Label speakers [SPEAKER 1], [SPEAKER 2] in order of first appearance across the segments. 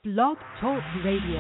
[SPEAKER 1] Blog Talk Radio.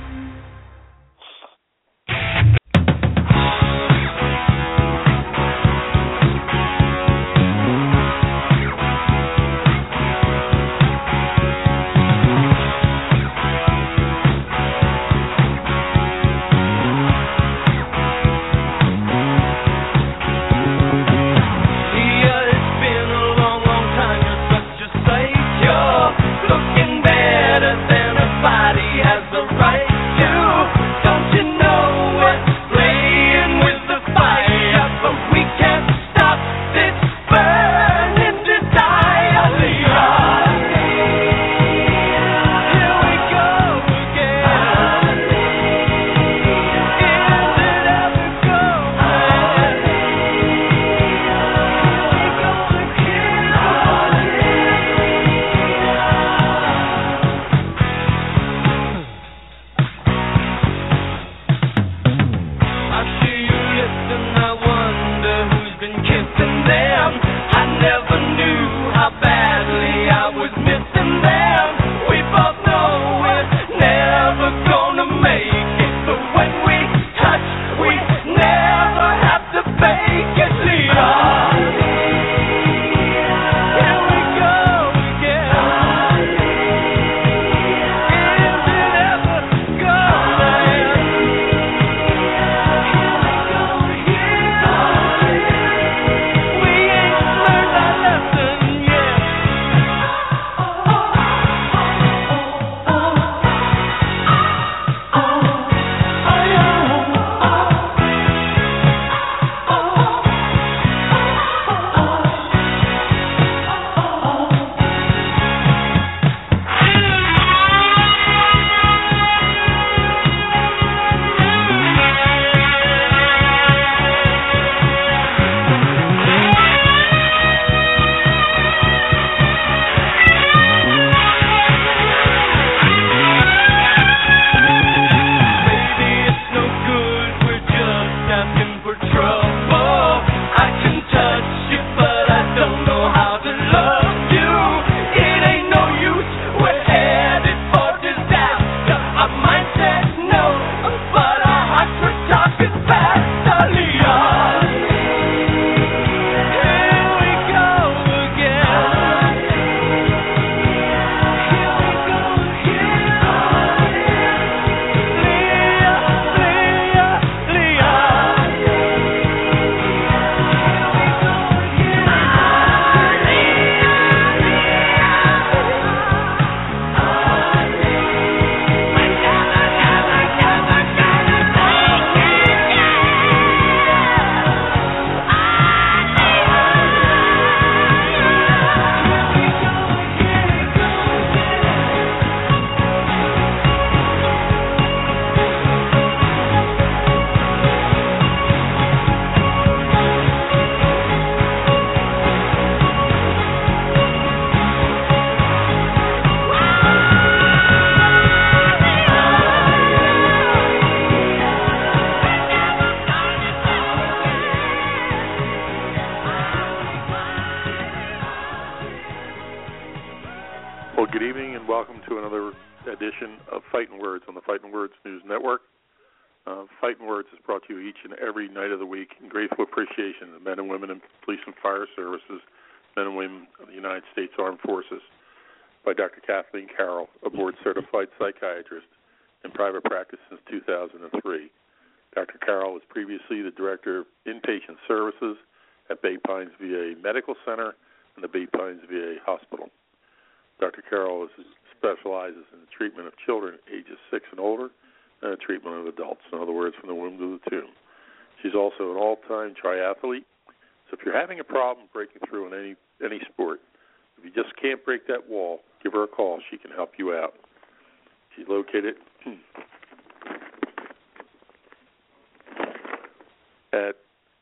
[SPEAKER 2] At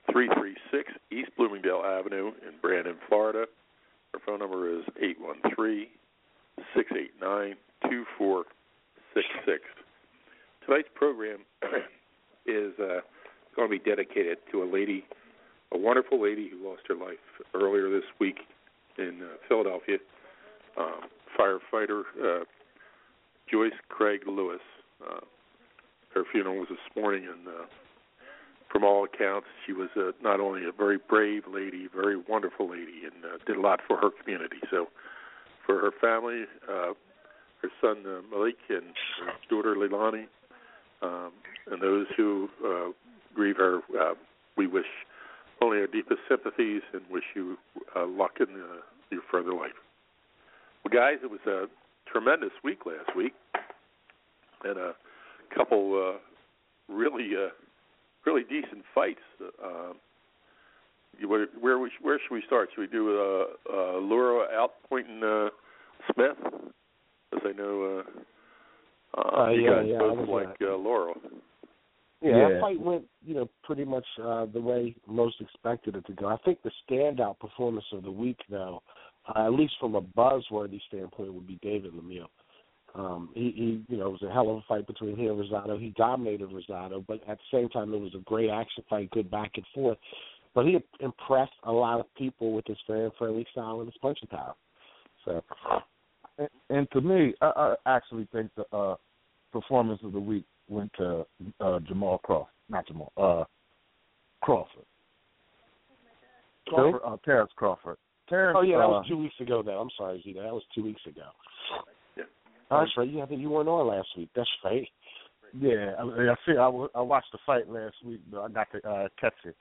[SPEAKER 2] 336 East Bloomingdale Avenue in Brandon, Florida. Our phone number is 813-689-2466. Tonight's program is going to be dedicated to a wonderful lady who lost her life earlier this week in Philadelphia. Firefighter Joyce Craig Lewis. Her funeral was this morning, and from all accounts, she was not only a very brave lady, very wonderful lady, and did a lot for her community. So for her family, her son Malik and her daughter Leilani, and those who grieve her, we wish only our deepest sympathies and wish you luck in your further life. Well, guys, it was a tremendous week last week, and a couple really decent fights. Where should we start? Should we do Laura outpointing Smith? As I know, you guys both like Laura.
[SPEAKER 1] Yeah, that fight went, pretty much the way most expected it to go. I think the standout performance of the week, though, at least from a buzzworthy standpoint, would be David Lemieux. He it was a hell of a fight between he and Rosado. He dominated Rosado, but at the same time, it was a great action fight, good back and forth. But he impressed a lot of people with his fan-friendly style and his punching power. So,
[SPEAKER 3] and to me, I actually think the performance of the week went to Crawford. Terrence Crawford.
[SPEAKER 1] That was 2 weeks ago, though. I'm sorry, Zita. That was 2 weeks ago.
[SPEAKER 2] Yeah.
[SPEAKER 1] That's right. I think you weren't on last week. That's right.
[SPEAKER 3] Yeah, I watched the fight last week, but I got to catch it.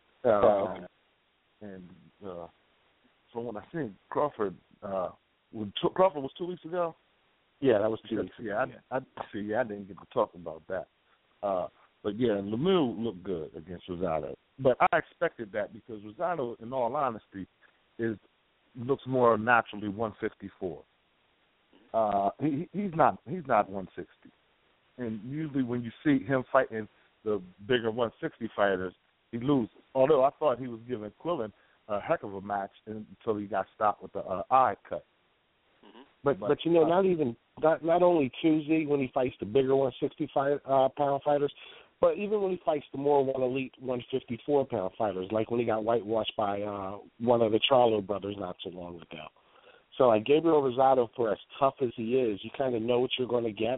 [SPEAKER 3] And from what I think, Crawford was 2 weeks ago.
[SPEAKER 1] Yeah, that was 2 weeks ago.
[SPEAKER 3] I didn't get to talk about that. But yeah, Lemieux looked good against Rosado. But I expected that because Rosado, in all honesty, looks more naturally 154. He's not 160. And usually when you see him fighting the bigger 160 fighters, he loses. Although I thought he was giving Quillen a heck of a match until he got stopped with the eye cut.
[SPEAKER 1] But not only Tuesday when he fights the bigger 165 pound fighters, but even when he fights the more elite 154 pound fighters, like when he got whitewashed by one of the Charlo brothers not so long ago. So like Gabriel Rosado, for as tough as he is, you kind of know what you're going to get.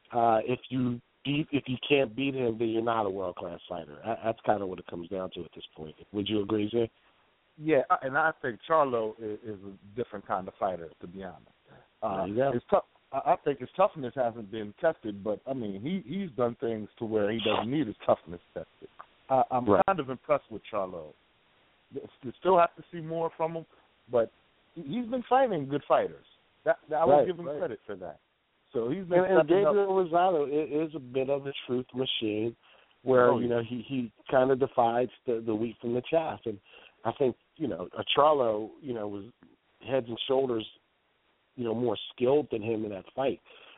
[SPEAKER 1] If you can't beat him, then you're not a world class fighter. That's kind of what it comes down to at this point. Would you agree, Zay?
[SPEAKER 3] Yeah, and I think Charlo is a different kind of fighter, to be honest. It's tough. I think his toughness hasn't been tested, but I mean he's done things to where he doesn't need his toughness tested. I'm kind of impressed with Charlo. You still have to see more from him, but he's been fighting good fighters. I will give him credit for that. So he's been. And
[SPEAKER 1] Gabriel Rosado is a bit of a truth machine, where he kind of divides the wheat from the chaff, and I think a Charlo was heads and shoulders more skilled than him in that fight.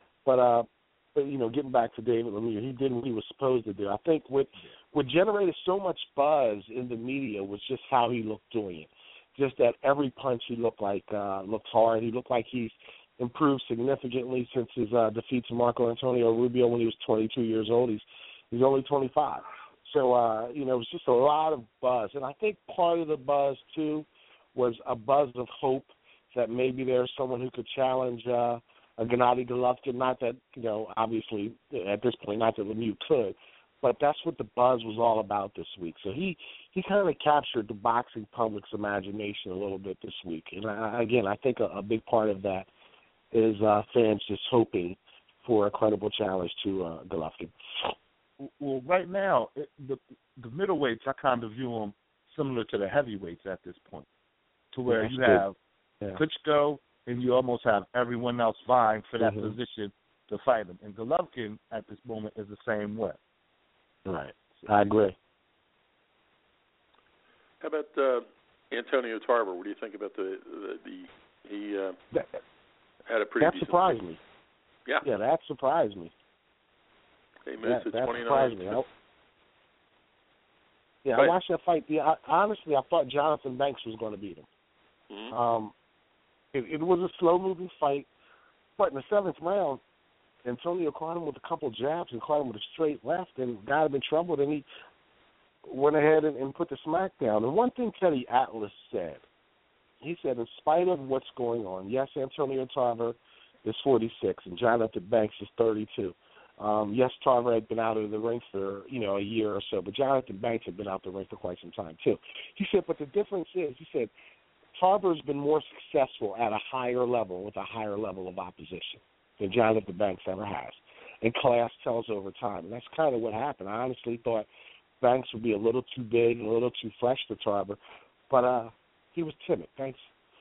[SPEAKER 1] But getting back to David Lemieux, he did what he was supposed to do. I think what generated so much buzz in the media was just how he looked doing it. Just that every punch he looked hard. He looked like he's improved significantly since his defeat to Marco Antonio Rubio when he was 22 years old. He's only 25. So, it was just a lot of buzz. And I think part of the buzz, too, was a buzz of hope that maybe there's someone who could challenge a Gennady Golovkin. Not that, obviously, at this point, not that Lemieux could, but that's what the buzz was all about this week. So he kind of captured the boxing public's imagination a little bit this week. And, I think a big part of that is fans just hoping for a credible challenge to Golovkin.
[SPEAKER 3] Well, right now, the middleweights, I kind of view them similar to the heavyweights at this point, to where you have Klitschko and you almost have everyone else vying for that position to fight him. And Golovkin at this moment is the same way.
[SPEAKER 1] Right. I agree.
[SPEAKER 2] How about Antonio Tarver? What do you think about he had a pretty
[SPEAKER 1] That surprised me.
[SPEAKER 2] Yeah.
[SPEAKER 1] Yeah, that surprised me.
[SPEAKER 2] He moved to 29.
[SPEAKER 1] Surprised me. I watched that fight. Honestly, I thought Jonathan Banks was going to beat him.
[SPEAKER 2] Mm-hmm.
[SPEAKER 1] It was a slow-moving fight, but in the seventh round, Antonio caught him with a couple jabs and caught him with a straight left and got him in trouble, and he went ahead and put the smack down. And one thing Teddy Atlas said, he said, in spite of what's going on, yes, Antonio Tarver is 46, and Jonathan Banks is 32. Yes, Tarver had been out of the ring for, a year or so, but Jonathan Banks had been out the ring for quite some time, too. He said, but the difference is, he said, Tarver's been more successful at a higher level with a higher level of opposition than Jonathan Banks ever has. And class tells over time. And that's kind of what happened. I honestly thought Banks would be a little too big and a little too fresh for Tarver, but he was timid. Banks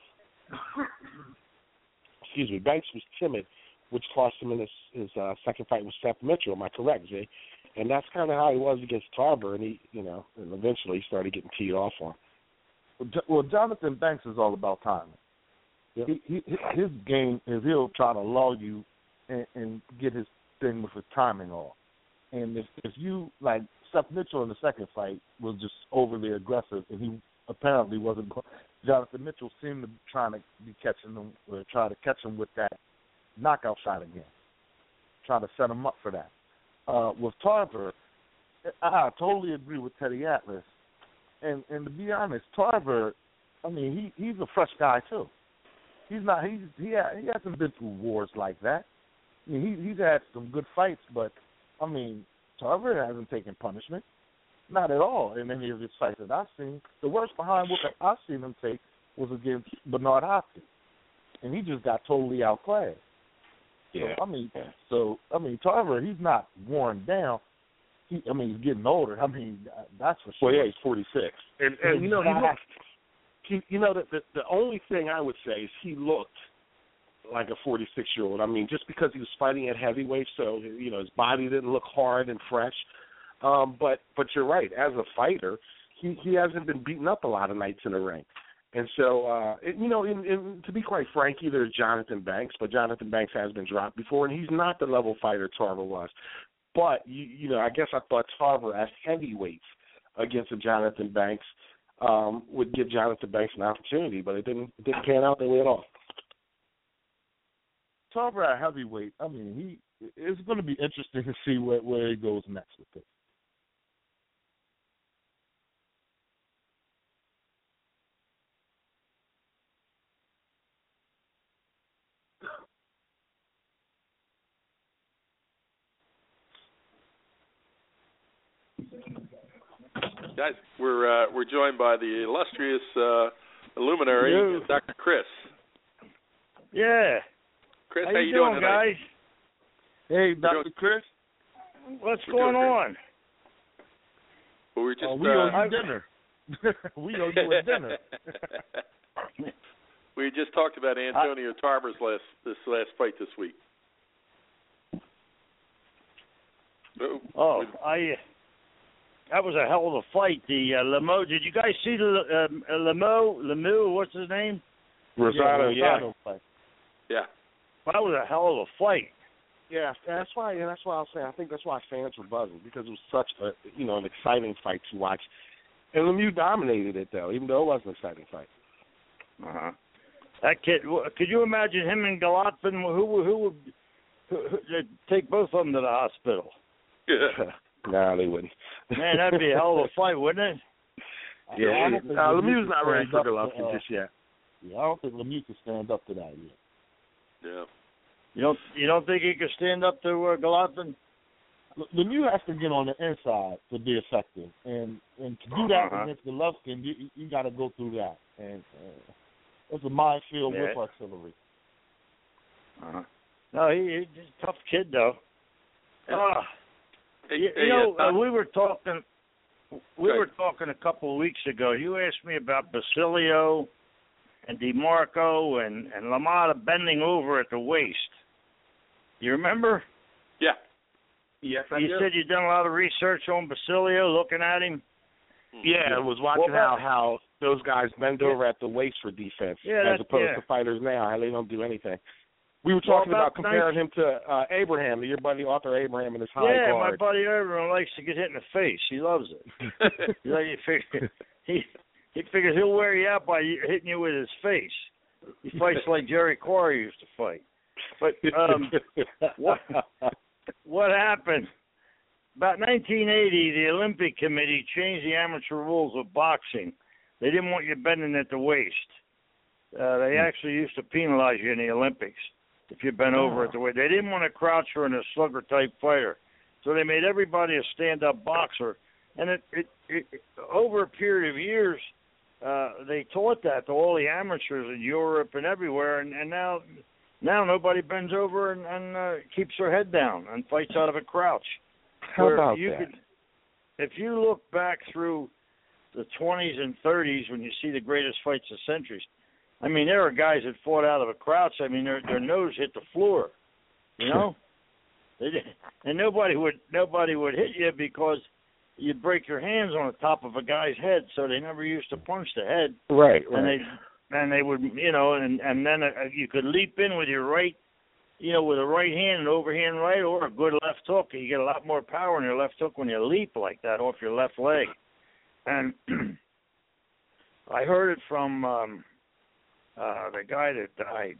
[SPEAKER 1] was timid, which cost him in his second fight with Seth Mitchell. Am I correct, Jay? And that's kind of how he was against Tarver, and and eventually he started getting teed off on him.
[SPEAKER 3] Well, Jonathan Banks is all about timing. Yep. His game is he'll try to lull you and get his thing with his timing off. And if you, like Seth Mitchell in the second fight was just overly aggressive, and he apparently wasn't going. Jonathan Mitchell seemed to be trying to try to catch him with that knockout shot again, trying to set him up for that. With Tarver, I totally agree with Teddy Atlas. And to be honest, Tarver, I mean, he's a fresh guy too. He hasn't been through wars like that. I mean, he's had some good fights, but I mean, Tarver hasn't taken punishment, not at all in any of his fights that I've seen. The worst behind what I've seen him take was against Bernard Hopkins, and he just got totally outclassed.
[SPEAKER 1] Yeah.
[SPEAKER 3] So I mean, Tarver, he's not worn down. He's getting older. I mean, that's for sure.
[SPEAKER 1] Well, yeah, he's 46, and he looks. The only thing I would say is he looked like a 46-year-old. I mean, just because he was fighting at heavyweight, so his body didn't look hard and fresh. But you're right. As a fighter, he hasn't been beaten up a lot of nights in the ring. And so, to be quite frank, either Jonathan Banks, but Jonathan Banks has been dropped before, and he's not the level fighter Tarver was. But, I guess I thought Tarver at heavyweights against a Jonathan Banks would give Jonathan Banks an opportunity, but it didn't pan out that way at all.
[SPEAKER 3] Tarver at heavyweight, I mean, it's going to be interesting to see where he goes next with it.
[SPEAKER 2] Guys, we're joined by the illustrious luminary, Dr. Chris.
[SPEAKER 4] Yeah.
[SPEAKER 2] Chris, how you doing
[SPEAKER 4] guys?
[SPEAKER 3] Hey, Dr. Chris.
[SPEAKER 4] What's going on?
[SPEAKER 2] Well, we're just
[SPEAKER 3] we owe you dinner. We owe you a dinner.
[SPEAKER 2] We just talked about Antonio Tarver's last fight this week.
[SPEAKER 4] That was a hell of a fight. The Lemo. Did you guys see the Lemieux? What's his name?
[SPEAKER 1] Rosado.
[SPEAKER 3] Fight.
[SPEAKER 2] Yeah.
[SPEAKER 4] That was a hell of a fight.
[SPEAKER 1] Yeah, that's why I'll say I think that's why fans were buzzing, because it was such an exciting fight to watch. And Lemieux dominated it though, even though it was an exciting fight.
[SPEAKER 4] That kid. Could you imagine him and Golovkin? Who would take both of them to the hospital?
[SPEAKER 2] Yeah.
[SPEAKER 1] No, they wouldn't.
[SPEAKER 4] Man, that'd be a hell of a fight, wouldn't it?
[SPEAKER 1] Yeah. Lemieux's not ready for Golovkin just yet.
[SPEAKER 3] Yeah, I don't think Lemieux can stand up to that yet.
[SPEAKER 2] Yeah.
[SPEAKER 4] You don't think he could stand up to Golovkin?
[SPEAKER 3] Lemieux has to get on the inside to be effective, and to do that against Golovkin, you got to go through that, and it's a minefield with artillery.
[SPEAKER 4] No, he's a tough kid though. We were talking a couple of weeks ago. You asked me about Basilio and DeMarco and LaMotta bending over at the waist. You remember?
[SPEAKER 2] Yeah.
[SPEAKER 1] Yes, I
[SPEAKER 4] You
[SPEAKER 1] do.
[SPEAKER 4] said you'd done a lot of research on Basilio, looking at him.
[SPEAKER 1] Yeah, I was watching how those guys bend over at the waist for defense, as opposed to fighters now, how they don't do anything. We were talking about comparing him to Abraham, your buddy Arthur Abraham, in his high guard.
[SPEAKER 4] Yeah, my buddy Abraham likes to get hit in the face. He loves it. He figures he'll wear you out by hitting you with his face. He fights like Jerry Quarry used to fight. But what happened? About 1980, the Olympic Committee changed the amateur rules of boxing. They didn't want you bending at the waist. They actually used to penalize you in the Olympics. if you bent over at the weight. They didn't want a croucher and a slugger-type fighter. So they made everybody a stand-up boxer. And it over a period of years, they taught that to all the amateurs in Europe and everywhere. And now nobody bends over and keeps their head down and fights out of a crouch.
[SPEAKER 3] How about that?
[SPEAKER 4] If you look back through the 20s and 30s when you see the greatest fights of centuries, I mean, there are guys that fought out of a crouch. I mean, their nose hit the floor, you know? And nobody would hit you because you'd break your hands on the top of a guy's head, so they never used to punch the head.
[SPEAKER 3] Right.
[SPEAKER 4] And they would, you know, and then you could leap in with your right, you know, with a right hand, an overhand right, or a good left hook. You get a lot more power in your left hook when you leap like that off your left leg. And I heard it from the guy that died.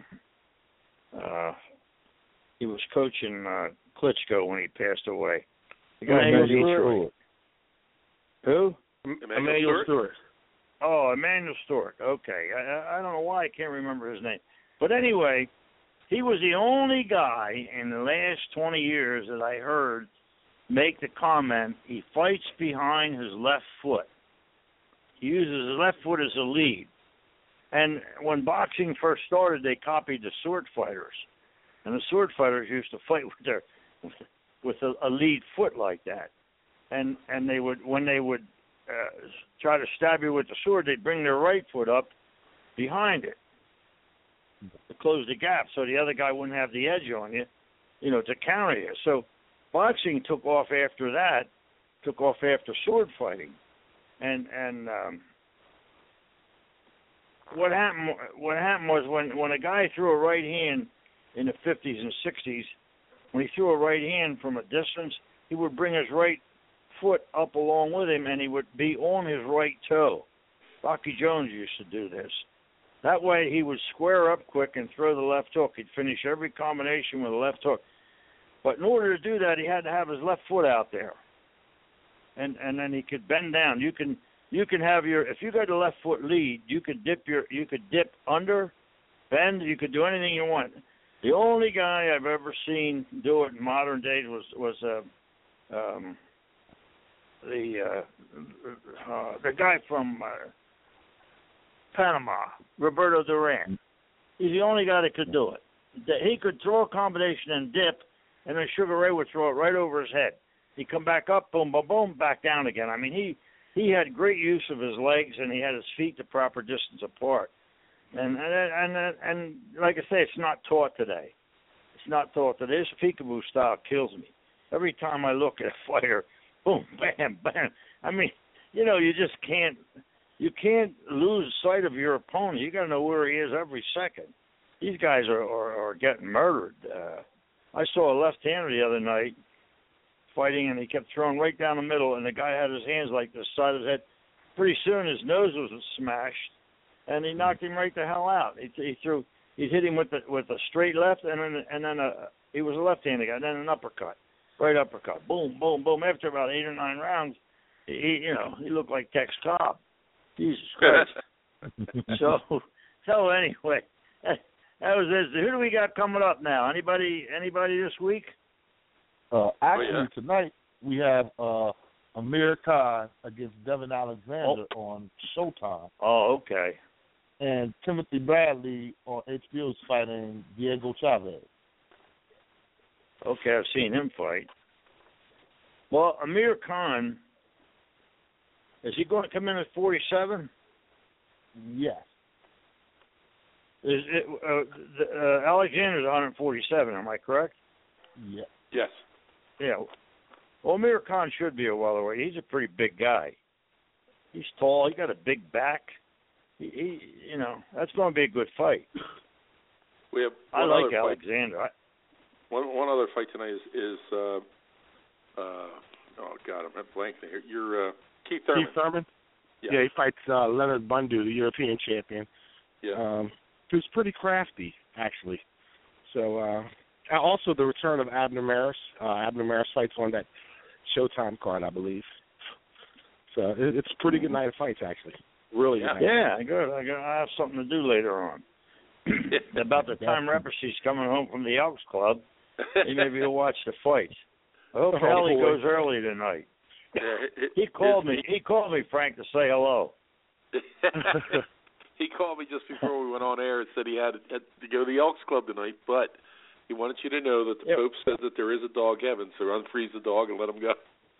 [SPEAKER 4] He was coaching Klitschko when he passed away. The guy
[SPEAKER 3] Emmanuel Stewart.
[SPEAKER 4] Who?
[SPEAKER 1] Emmanuel Stewart.
[SPEAKER 4] Oh, Emmanuel Stewart. Okay. I don't know why I can't remember his name. But anyway, he was the only guy in the last 20 years that I heard make the comment, he fights behind his left foot. He uses his left foot as a lead. And when boxing first started, they copied the sword fighters. And the sword fighters used to fight with a lead foot like that. And they would, when they would try to stab you with the sword, they'd bring their right foot up behind it to close the gap so the other guy wouldn't have the edge on you, you know, to counter you. So boxing took off after that, took off after sword fighting. And what happened was when a guy threw a right hand in the 50s and 60s, when he threw a right hand from a distance, he would bring his right foot up along with him, and he would be on his right toe. Rocky Jones used to do this. That way he would square up quick and throw the left hook. He'd finish every combination with a left hook. But in order to do that, he had to have his left foot out there. And then he could bend down. You can have if you got a left foot lead, you could dip under, bend, you could do anything you want. The only guy I've ever seen do it in modern days was the guy from Panama, Roberto Duran. He's the only guy that could do it. He could throw a combination and dip, and then Sugar Ray would throw it right over his head. He'd come back up, boom, boom, boom, back down again. I mean, he had great use of his legs, and he had his feet the proper distance apart. And like I say, it's not taught today. It's not taught today. This peekaboo style kills me. Every time I look at a fighter, boom, bam, bam. I mean, you know, you just can't. You can't lose sight of your opponent. You got to know where he is every second. These guys are getting murdered. I saw a left-hander the other night fighting, and he kept throwing right down the middle, and the guy had his hands like the side of his head. Pretty soon his nose was smashed, and he knocked him right the hell out. He hit him with a straight left, and then he was a left-handed guy, and then an uppercut, right uppercut, boom, boom, boom. After about 8 or 9 rounds, he looked like Tex Cobb. Jesus Christ. So anyway, that was this. Who do we got coming up now? Anybody this week?
[SPEAKER 3] Actually, tonight we have Amir Khan against Devin Alexander on Showtime.
[SPEAKER 4] Oh, okay.
[SPEAKER 3] And Timothy Bradley on HBO is fighting Diego Chavez.
[SPEAKER 4] Okay, I've seen him fight. Well, Amir Khan, is he going to come in at 47?
[SPEAKER 3] Yes.
[SPEAKER 4] Alexander's 147, am I correct?
[SPEAKER 3] Yes.
[SPEAKER 2] Yes.
[SPEAKER 4] Yeah. Well, Amir Khan should be a welterweight. He's a pretty big guy. He's tall. He got a big back. He that's going to be a good fight.
[SPEAKER 2] We have
[SPEAKER 4] I like Alexander.
[SPEAKER 2] One other fight tonight is oh God, I'm blanking here. You're Keith Thurman.
[SPEAKER 1] Keith Thurman?
[SPEAKER 2] Yeah.
[SPEAKER 1] Yeah, he fights Leonard Bundu, the European champion.
[SPEAKER 2] Yeah.
[SPEAKER 1] Who's pretty crafty, actually. So, also the return of Abner Maris. Abner Maris fights on that Showtime card, I believe. So it's a pretty good night of fights, actually. Really good night.
[SPEAKER 4] Yeah, good. I have something to do later on. about the time Repersy's coming home from the Elks Club, maybe he'll watch the fight. I hope Ellie goes early tonight.
[SPEAKER 2] Yeah,
[SPEAKER 4] he called me. He called me, Frank, to say hello.
[SPEAKER 2] He called me just before we went on air and said he had to go to the Elks Club tonight, but he wanted you to know that the Pope says that there is a dog heaven, so unfreeze the dog and let him go.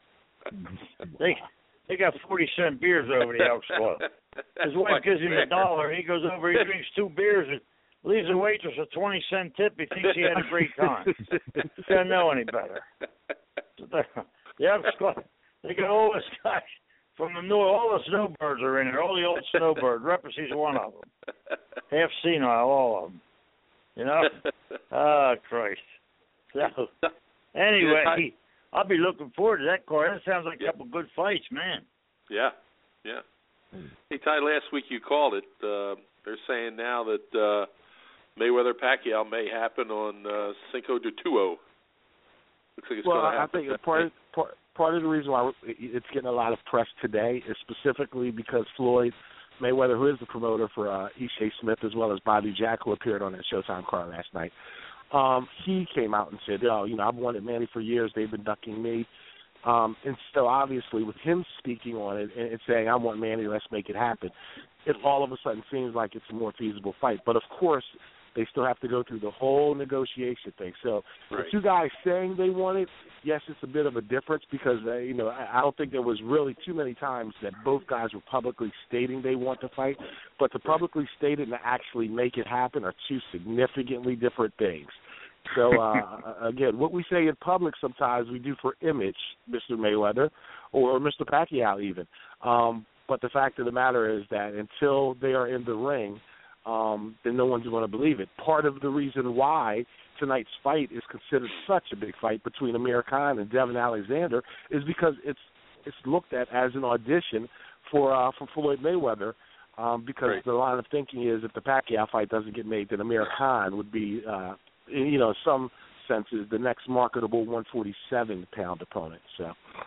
[SPEAKER 4] They got 40-cent beers over the Elks Club. His wife gives him $1. He goes over, he drinks 2 beers, and leaves the waitress a 20-cent tip. He thinks he had a great time. He doesn't know any better. The Elks Club, they got all this guys from the north. All the snowbirds are in there. All the old snowbirds. Repersy's one of them. Half senile, all of them. You know? Oh, Christ. So, anyway, I'll be looking forward to that card. That sounds like a couple good fights, man.
[SPEAKER 2] Yeah. Hey, Ty, last week you called it. They're saying now that Mayweather-Pacquiao may happen on Cinco de Tuo. Looks like it's going to happen.
[SPEAKER 1] I think part of the reason why it's getting a lot of press today is specifically because Floyd Mayweather, who is the promoter for Ishe Smith, as well as Bobby Jack, who appeared on that Showtime card last night, he came out and said, I've wanted Manny for years. They've been ducking me. And so obviously with him speaking on it and saying, I want Manny, let's make it happen, it all of a sudden seems like it's a more feasible fight. But, of course, they still have to go through the whole negotiation thing. So the two guys saying they want it, yes, it's a bit of a difference because, I don't think there was really too many times that both guys were publicly stating they want to fight. But to publicly state it and to actually make it happen are two significantly different things. So, again, what we say in public sometimes we do for image, Mr. Mayweather, or Mr. Pacquiao even. But the fact of the matter is that until they are in the ring, then no one's going to believe it. Part of the reason why tonight's fight is considered such a big fight between Amir Khan and Devin Alexander is because it's looked at as an audition for Floyd Mayweather. Because the line of thinking is if the Pacquiao fight doesn't get made, then Amir Khan would be, in some senses, the next marketable 147-pound opponent. So,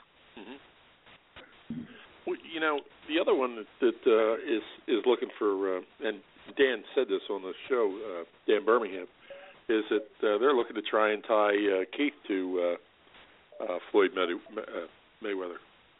[SPEAKER 2] well, the other one that is looking for, and Dan said this on the show, Dan Birmingham, is that they're looking to try and tie Keith to Floyd Mayweather.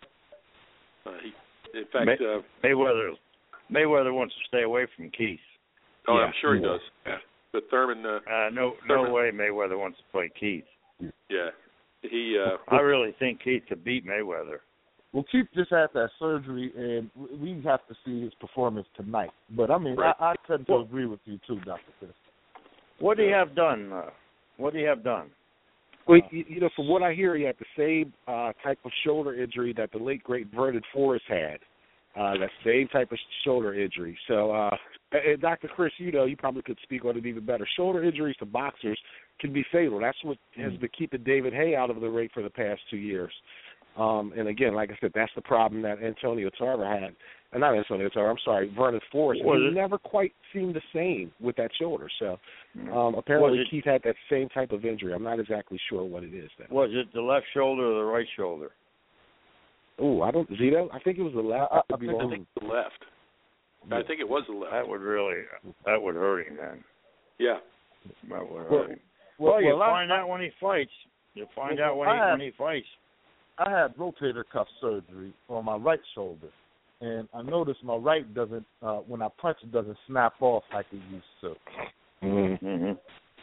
[SPEAKER 2] In fact,
[SPEAKER 4] Mayweather wants to stay away from Keith.
[SPEAKER 2] Oh, yeah. I'm sure he does. Yeah. But Thurman,
[SPEAKER 4] no way Mayweather wants to play Keith.
[SPEAKER 2] Yeah,
[SPEAKER 4] I really think Keith could beat Mayweather.
[SPEAKER 3] Well, Keith just had that surgery, and we have to see his performance tonight. But I mean, I tend to agree with you too, Dr. Chris.
[SPEAKER 4] What do you have done? What do you have done?
[SPEAKER 1] Well, from what I hear, he had the same type of shoulder injury that the late great Vernon Forrest had. That same type of shoulder injury. So, Dr. Chris, you probably could speak on it even better. Shoulder injuries to boxers can be fatal. That's what has been keeping David Haye out of the ring for the past 2 years. And again, like I said, that's the problem that Antonio Tarver had. Not Antonio Tarver, I'm sorry, Vernon Forrest. He never quite seemed the same with that shoulder. So apparently Keith had that same type of injury. I'm not exactly sure what it is.
[SPEAKER 4] Was it the left shoulder or the right shoulder?
[SPEAKER 1] Oh, I think it was the left.
[SPEAKER 2] I think the left. I think it was the left.
[SPEAKER 4] That would hurt him then.
[SPEAKER 2] Yeah.
[SPEAKER 4] That would hurt him. Well, you'll find out when he fights. You'll find out when he fights.
[SPEAKER 3] I had rotator cuff surgery on my right shoulder, and I noticed my right doesn't, when I punch, it doesn't snap off like it used to.
[SPEAKER 4] Mm-hmm.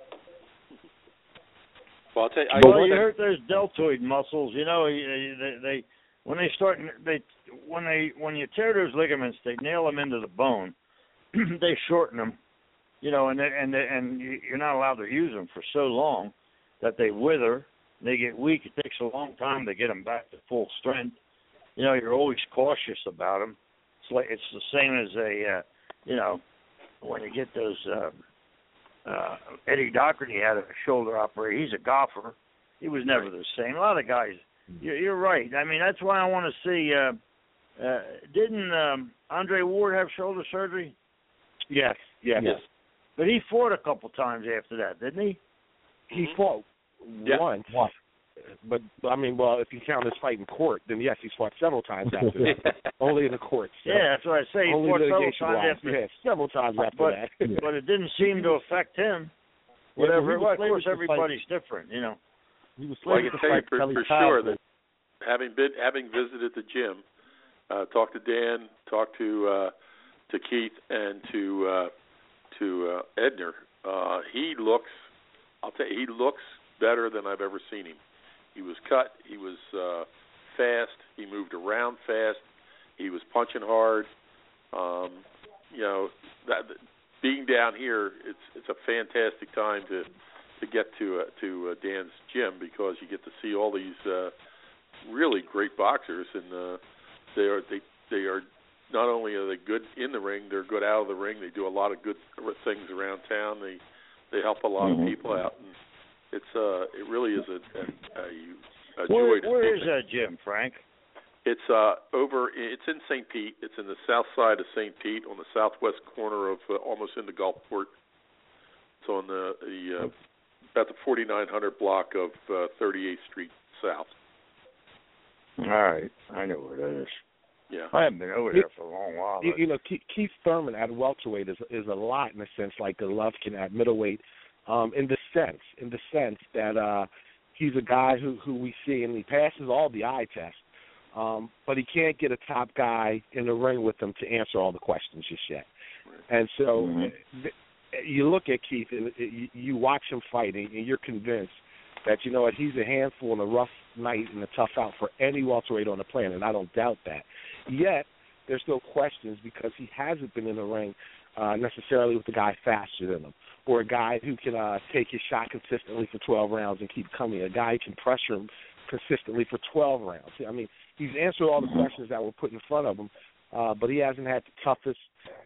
[SPEAKER 2] Well, I'll tell you,
[SPEAKER 4] you hurt those deltoid muscles. When you tear those ligaments, they nail them into the bone. They shorten them, and you're not allowed to use them for so long that they wither. They get weak. It takes a long time to get them back to full strength. You're always cautious about them. It's the same as when you get those. Eddie Doherty had a shoulder operation. He's a golfer. He was never the same. A lot of guys. You're right. I mean, that's why I want to see. Didn't Andre Ward have shoulder surgery?
[SPEAKER 1] Yes.
[SPEAKER 4] But he fought a couple times after that, didn't he?
[SPEAKER 1] He fought once. but I mean, well, if you count his fight in court, then yes, he's fought several times after that. Only in the courts. So.
[SPEAKER 4] Yeah, that's what I say. He
[SPEAKER 1] only
[SPEAKER 4] fought several
[SPEAKER 1] litigation
[SPEAKER 4] times
[SPEAKER 1] wise.
[SPEAKER 4] after.
[SPEAKER 1] Yeah, several times after that.
[SPEAKER 4] But it didn't seem to affect him. Whatever it was, of course, everybody's different, you know.
[SPEAKER 3] He was
[SPEAKER 2] well, I can tell you for sure that having visited the gym, talked to Dan, talked to Keith, and to Edner, he looks better than I've ever seen him. He was cut. He was fast. He moved around fast. He was punching hard. You know, being down here, it's a fantastic time to get to Dan's gym because you get to see all these really great boxers, and they are not only are they good in the ring, they're good out of the ring. They do a lot of good things around town. They help a lot of people out, and it really is a joy to see.
[SPEAKER 4] Where is that gym, Frank?
[SPEAKER 2] It's it's in St. Pete. It's in the south side of St. Pete on the southwest corner of almost into Gulfport. It's on the about the 4900 block of 38th Street South.
[SPEAKER 4] All right, I know where that is.
[SPEAKER 2] Yeah,
[SPEAKER 4] I haven't been over there for a long while.
[SPEAKER 1] You know, Keith Thurman at welterweight is a lot in a sense like Golovkin at middleweight, in the sense that he's a guy who we see and he passes all the eye tests, but he can't get a top guy in the ring with him to answer all the questions just yet. And so you look at Keith and you watch him fighting and you're convinced that, you know what, he's a handful and a rough night and a tough out for any welterweight on the planet. I don't doubt that. Yet, there's no questions because he hasn't been in the ring necessarily with a guy faster than him or a guy who can take his shot consistently for 12 rounds and keep coming, a guy who can pressure him consistently for 12 rounds. I mean, he's answered all the questions that were put in front of him, but he hasn't had the toughest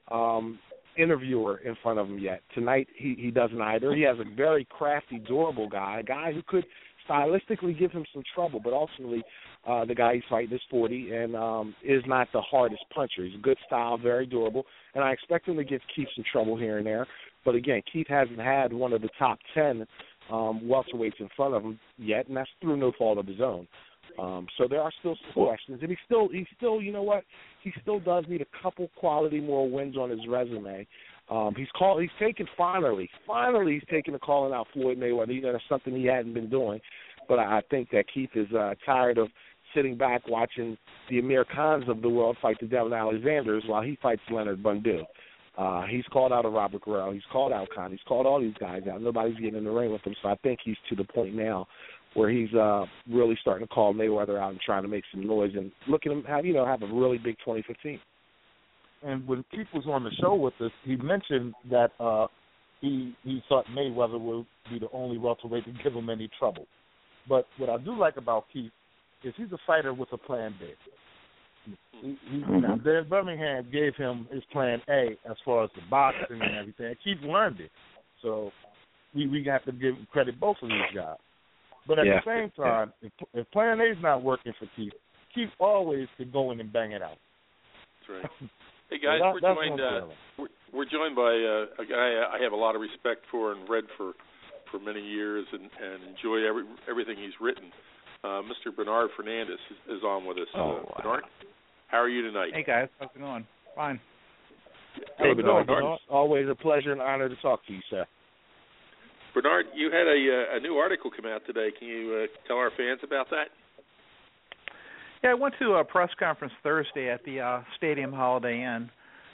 [SPEAKER 1] interviewer in front of him yet. Tonight, he doesn't either. He has a very crafty, durable guy, a guy who could stylistically give him some trouble, but ultimately the guy he's fighting is 40 and is not the hardest puncher. He's a good style, very durable, and I expect him to give Keith some trouble here and there. But again, Keith hasn't had one of the top 10 welterweights in front of him yet, and that's through no fault of his own. So there are still some questions, and he still, you know what? He still does need a couple quality more wins on his resume. He's taken finally he's taken a calling out Floyd Mayweather. You know, that's something he hadn't been doing. But I think that Keith is tired of sitting back watching the Amir Khans of the world fight the Devin Alexanders while he fights Leonard Bundu. He's called out a Robert Guerrero. He's called out Khan. He's called all these guys out. Nobody's getting in the ring with him. So I think he's to the point now where he's really starting to call Mayweather out and trying to make some noise and look at him have a really big 2015.
[SPEAKER 3] And when Keith was on the show with us, he mentioned that he thought Mayweather would be the only welterweight to give him any trouble. But what I do like about Keith is he's a fighter with a plan B. Now, Dan Birmingham gave him his plan A as far as the boxing and everything. Keith learned it. So we have to give credit both of these guys. But at the same time, if plan A is not working for Keith, Keith always could go in and bang it out.
[SPEAKER 2] That's right. Hey guys, we're joined by a guy I have a lot of respect for and read for many years and enjoy everything he's written. Mr. Bernard Fernandez is on with us. Bernard, how are you tonight?
[SPEAKER 5] Hey guys, how's it going? Fine.
[SPEAKER 1] Hey Bernard, always a pleasure and honor to talk to you, sir.
[SPEAKER 2] Bernard, you had a new article come out today. Can you tell our fans about that?
[SPEAKER 5] Yeah, I went to a press conference Thursday at the Stadium Holiday Inn,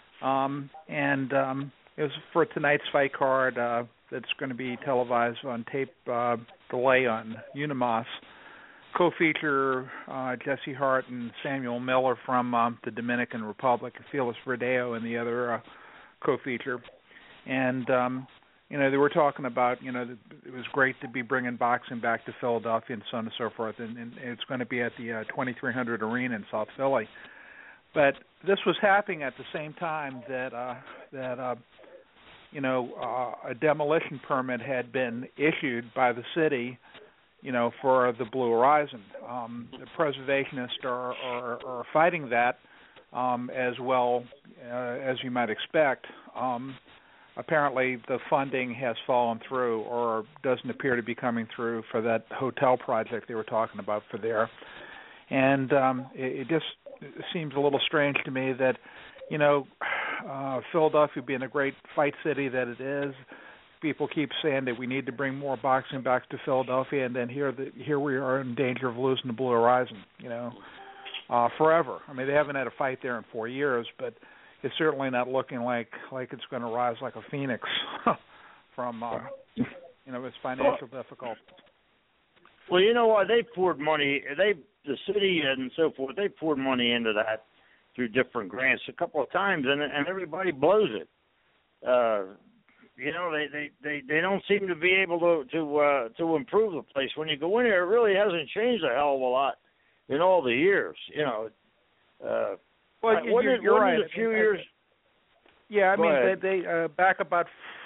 [SPEAKER 5] and it was for tonight's fight card that's going to be televised on tape delay on Unimas. Co-feature Jesse Hart and Samuel Miller from the Dominican Republic, Felix Verdeo and the other co-feature. And you know, they were talking about, you know, it was great to be bringing boxing back to Philadelphia and so on and so forth, and it's going to be at the 2300 Arena in South Philly. But this was happening at the same time that you know, a demolition permit had been issued by the city, you know, for the Blue Horizon. The preservationists are fighting that as well as you might expect. apparently the funding has fallen through or doesn't appear to be coming through for that hotel project they were talking about for there. And it just seems a little strange to me that, Philadelphia being a great fight city that it is, people keep saying that we need to bring more boxing back to Philadelphia, and then here we are in danger of losing the Blue Horizon, forever. I mean, they haven't had a fight there in 4 years, but it's certainly not looking like it's going to rise like a phoenix from its financial difficulties.
[SPEAKER 4] Well, you know what? They poured money. The city and so forth. They poured money into that through different grants a couple of times, and everybody blows it. They don't seem to be able to improve the place. When you go in there, it really hasn't changed a hell of a lot in all the years.
[SPEAKER 5] Well, you're right.
[SPEAKER 4] A few years.
[SPEAKER 5] Yeah, I mean, they back about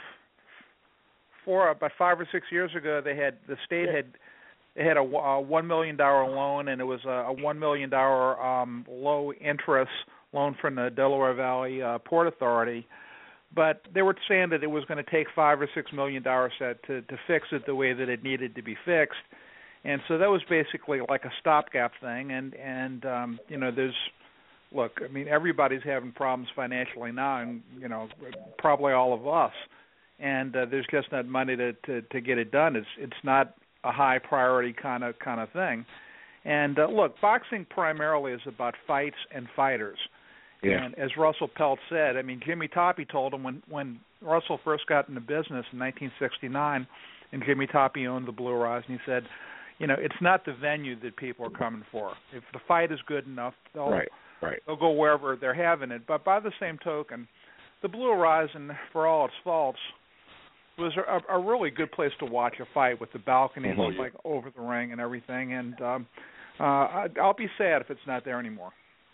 [SPEAKER 5] 5 or 6 years ago, the state had a $1 million loan, and it was a $1 million low interest loan from the Delaware Valley Port Authority. But they were saying that it was going to take $5 or $6 million to fix it the way that it needed to be fixed, and so that was basically like a stopgap thing. And look, I mean, everybody's having problems financially now, and probably all of us. And there's just not money to get it done. It's not a high priority kind of thing. And look, boxing primarily is about fights and fighters. Yeah. And as Russell Pelt said, I mean, Jimmy Toppy told him when Russell first got into business in 1969, and Jimmy Toppy owned the Blue Horizon, he said, it's not the venue that people are coming for. If the fight is good enough, they'll go wherever they're having it. But by the same token, the Blue Horizon, for all its faults, was a really good place to watch a fight with the balconies like over the ring and everything. And I'll be sad if it's not there anymore.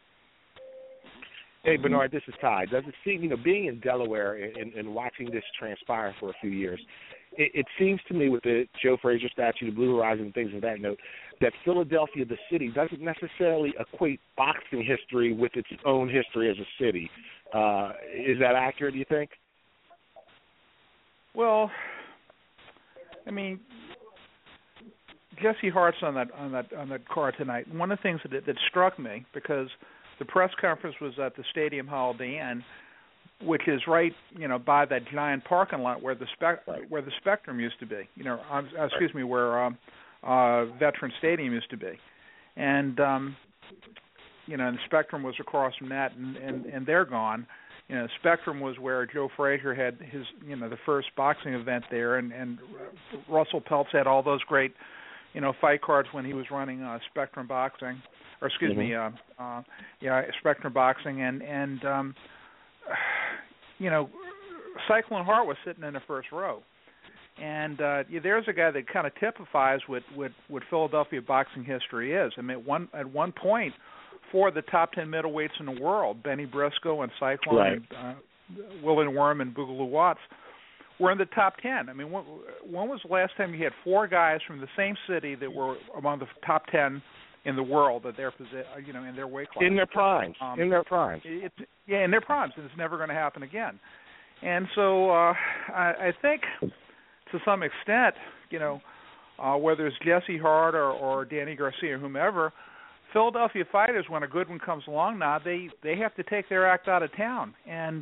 [SPEAKER 1] Hey, Bernard, this is Ty. Does it seem, being in Delaware and watching this transpire for a few years, it seems to me with the Joe Frazier statue, the Blue Horizon, and things of that note, that Philadelphia, the city, doesn't necessarily equate boxing history with its own history as a city. Is that accurate, do you think?
[SPEAKER 5] Well, I mean, Jesse Hart's on that card tonight. One of the things that struck me, because the press conference was at the Stadium Holiday Inn, which is right, by that giant parking lot where the Spectrum used to be. Where Veteran Stadium used to be, and the Spectrum was across from that, and they're gone. Spectrum was where Joe Frazier had his, the first boxing event there, and Russell Peltz had all those great, fight cards when he was running Spectrum Boxing, or Spectrum Boxing, and Cyclone Hart was sitting in the first row. And there's a guy that kind of typifies what Philadelphia boxing history is. I mean, at one point, 4 of the top 10 middleweights in the world, Benny Briscoe and Cyclone, and William Worm and Boogaloo Watts, were in the top 10. I mean, when was the last time you had 4 guys from the same city that were among the top 10 in the world at their in their weight class?
[SPEAKER 1] In their primes. In their primes.
[SPEAKER 5] In their primes, and it's never going to happen again. And so I think, to some extent, whether it's Jesse Hart or Danny Garcia or whomever, Philadelphia fighters, when a good one comes along now, they have to take their act out of town. And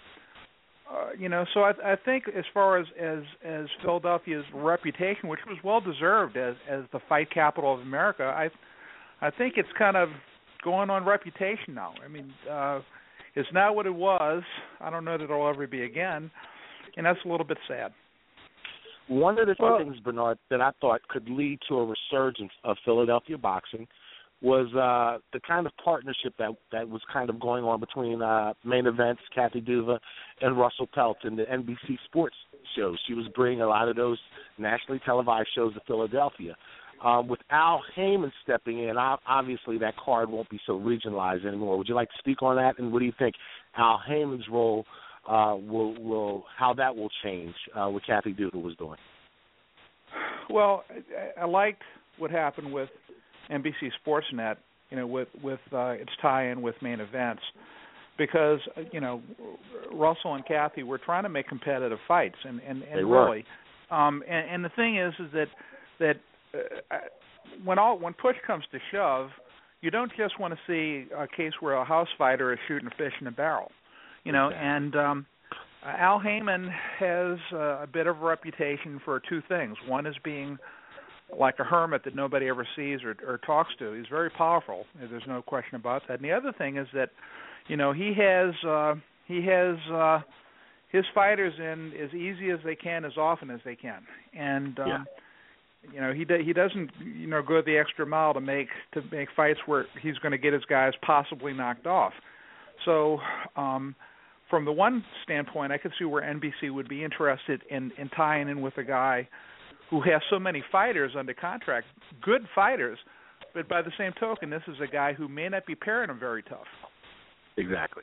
[SPEAKER 5] so I think as far as Philadelphia's reputation, which was well deserved as the fight capital of America, I think it's kind of going on reputation now. I mean, it's not what it was. I don't know that it'll ever be again, and that's a little bit sad.
[SPEAKER 1] One of the things, Bernard, that I thought could lead to a resurgence of Philadelphia boxing was the kind of partnership that was kind of going on between Main Events, Kathy Duva, and Russell Pelt in the NBC Sports shows. She was bringing a lot of those nationally televised shows to Philadelphia. With Al Heyman stepping in, obviously that card won't be so regionalized anymore. Would you like to speak on that? And what do you think Al Heyman's role how that will change what Kathy Duva was doing?
[SPEAKER 5] Well, I liked what happened with NBC Sportsnet, with its tie-in with Main Events. because Russell and Kathy were trying to make competitive fights, and
[SPEAKER 1] they were.
[SPEAKER 5] Really, and the thing is that when push comes to shove, you don't just want to see a case where a house fighter is shooting a fish in a barrel, and Al Haymon has a bit of a reputation for two things. One is being like a hermit that nobody ever sees or talks to. He's very powerful. There's no question about that. And the other thing is that, he has his fighters in as easy as they can, as often as they can, and he doesn't go the extra mile to make fights where he's going to get his guys possibly knocked off. So. From the one standpoint, I could see where NBC would be interested in tying in with a guy who has so many fighters under contract, good fighters, but by the same token, this is a guy who may not be pairing them very tough.
[SPEAKER 1] Exactly.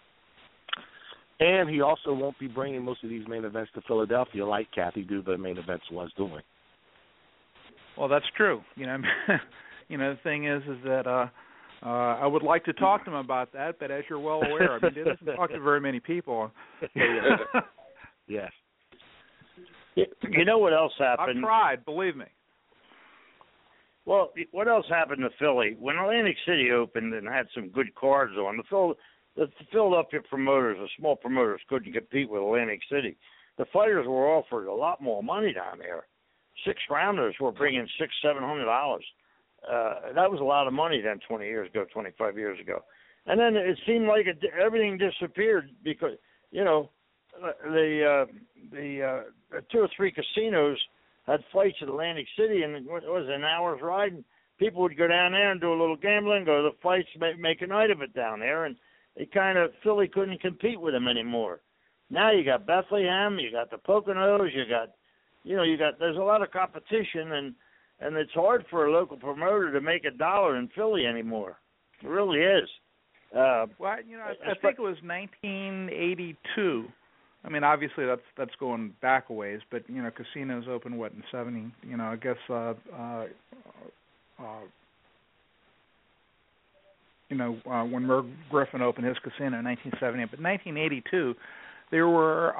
[SPEAKER 1] And he also won't be bringing most of these main events to Philadelphia like Kathy Duva main events was doing.
[SPEAKER 5] Well, that's true. The thing is that I would like to talk to him about that, but as you're well aware, he doesn't talk to very many people.
[SPEAKER 1] Yes.
[SPEAKER 4] You know what else happened?
[SPEAKER 5] I've tried, believe me.
[SPEAKER 4] Well, what else happened to Philly? When Atlantic City opened and had some good cards on, the Philadelphia promoters, the small promoters, couldn't compete with Atlantic City. The fighters were offered a lot more money down there. 6-rounders were bringing $600-700. That was a lot of money then 20 years ago, 25 years ago. And then it seemed like everything disappeared because, the 2 or 3 casinos had fights at Atlantic City, and it was an hour's ride, and people would go down there and do a little gambling, go to the fights, make a night of it down there, and Philly couldn't compete with them anymore. Now you got Bethlehem, you got the Poconos, there's a lot of competition, and it's hard for a local promoter to make $1 in Philly anymore. It really is.
[SPEAKER 5] I think it was 1982. I mean, obviously that's going back a ways, but casinos opened in 70. I guess when Merv Griffin opened his casino in 1970, but 1982 there were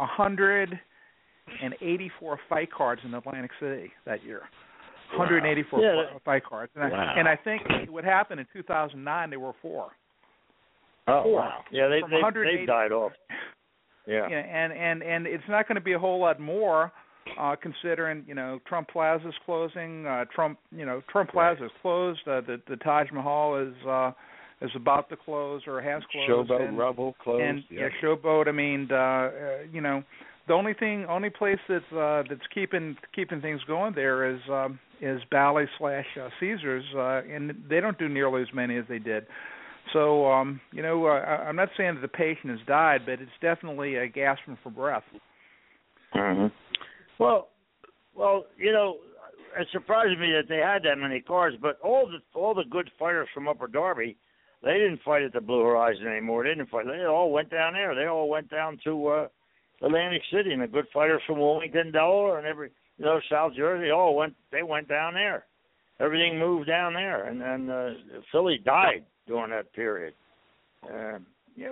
[SPEAKER 5] 184 fight cards in Atlantic City that year. 184 fight cards. And I think what happened in 2009, there were 4.
[SPEAKER 4] Oh, wow. Yeah, they died off. Yeah.
[SPEAKER 5] And it's not going to be a whole lot more considering, Trump Plaza's closing. Trump Plaza's closed. The Taj Mahal is about to close or has closed.
[SPEAKER 1] Showboat Rebel closed.
[SPEAKER 5] And Showboat, I mean, the only place that's keeping things going there is Bally's / Caesars, and they don't do nearly as many as they did. So I'm not saying that the patient has died, but it's definitely gasping for breath.
[SPEAKER 4] Mm-hmm. Well, it surprised me that they had that many cards, but all the good fighters from Upper Darby, they didn't fight at the Blue Horizon anymore. They didn't fight. They all went down there. They all went down to Atlantic City, and the good fighters from Wilmington, Delaware, and South Jersey, they went down there. Everything moved down there, and Philly died during that period.
[SPEAKER 5] The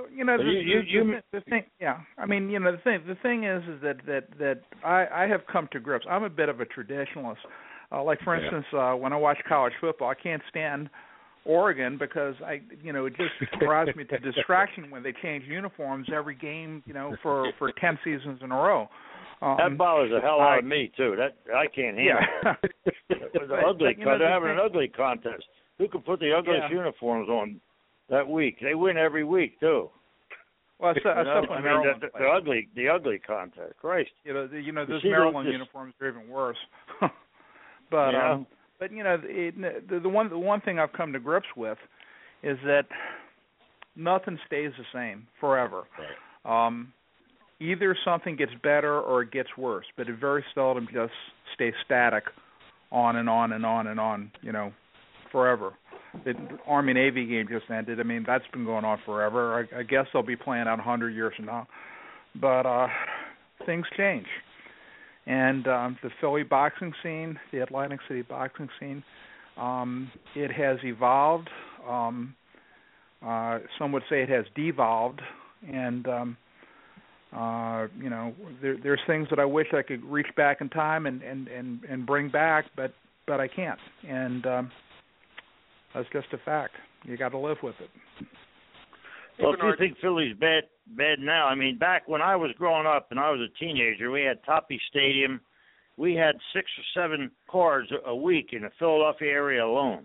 [SPEAKER 5] thing is that I have come to grips. I'm a bit of a traditionalist. Like for instance, when I watch college football, I can't stand Oregon because it just drives me to distraction when they change uniforms every game, for 10 seasons in a row.
[SPEAKER 4] That bothers the hell out of me too. That I can't handle. They're having an ugly contest. Who can put the ugliest uniforms on that week? They win every week too.
[SPEAKER 5] Well,
[SPEAKER 4] the ugly contest. Christ.
[SPEAKER 5] Those Maryland uniforms are even worse. But the one thing I've come to grips with is that nothing stays the same forever.
[SPEAKER 1] Right.
[SPEAKER 5] Either something gets better or it gets worse, but it very seldom just stays static on and on and on and on, forever. The Army-Navy game just ended. I mean, that's been going on forever. I guess they'll be playing out 100 years from now. But things change. And the Philly boxing scene, the Atlantic City boxing scene, it has evolved. some would say it has devolved, and there's things that I wish I could reach back in time and bring back, but I can't, and that's just a fact. You got to live with it.
[SPEAKER 4] Well, if you think Philly's bad now, I mean, back when I was growing up and I was a teenager, we had Toppy Stadium. We had 6 or 7 cards a week in the Philadelphia area alone.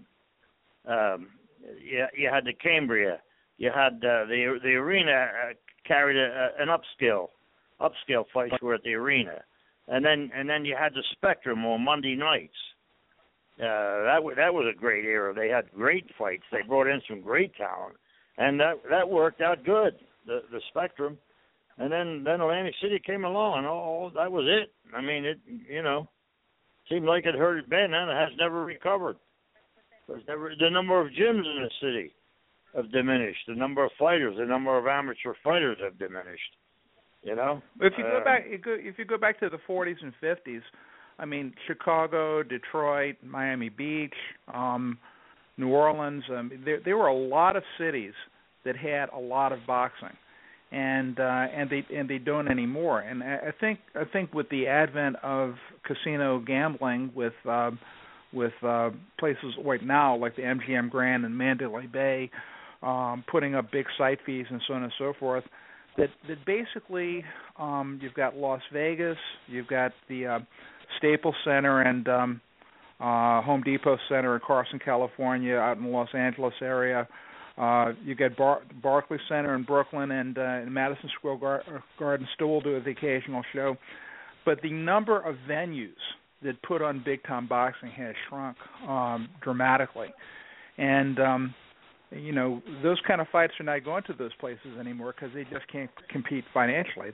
[SPEAKER 4] You had the Cambria. You had the arena carried an upscale fights were at the arena, and then you had the Spectrum on Monday nights. That was a great era. They had great fights. They brought in some great talent, and that worked out good. The Spectrum, and then Atlantic City came along, and that was it. I mean, it seemed like it hurt bad, and it has never recovered. The number of gyms in the city have diminished. The number of fighters, the number of amateur fighters have diminished.
[SPEAKER 5] If you go back to the 40s and 50s, I mean, Chicago, Detroit, Miami Beach, New Orleans. There were a lot of cities that had a lot of boxing, and they don't anymore. And I think with the advent of casino gambling, with places right now like the MGM Grand and Mandalay Bay, putting up big site fees and so on and so forth, that basically you've got Las Vegas, you've got the Staples Center and Home Depot Center in Carson, California, out in the Los Angeles area. You get Barclays Center in Brooklyn, and Madison Square Garden still will do the occasional show. But the number of venues that put on big-time boxing has shrunk dramatically. And, those kind of fights are not going to those places anymore because they just can't compete financially.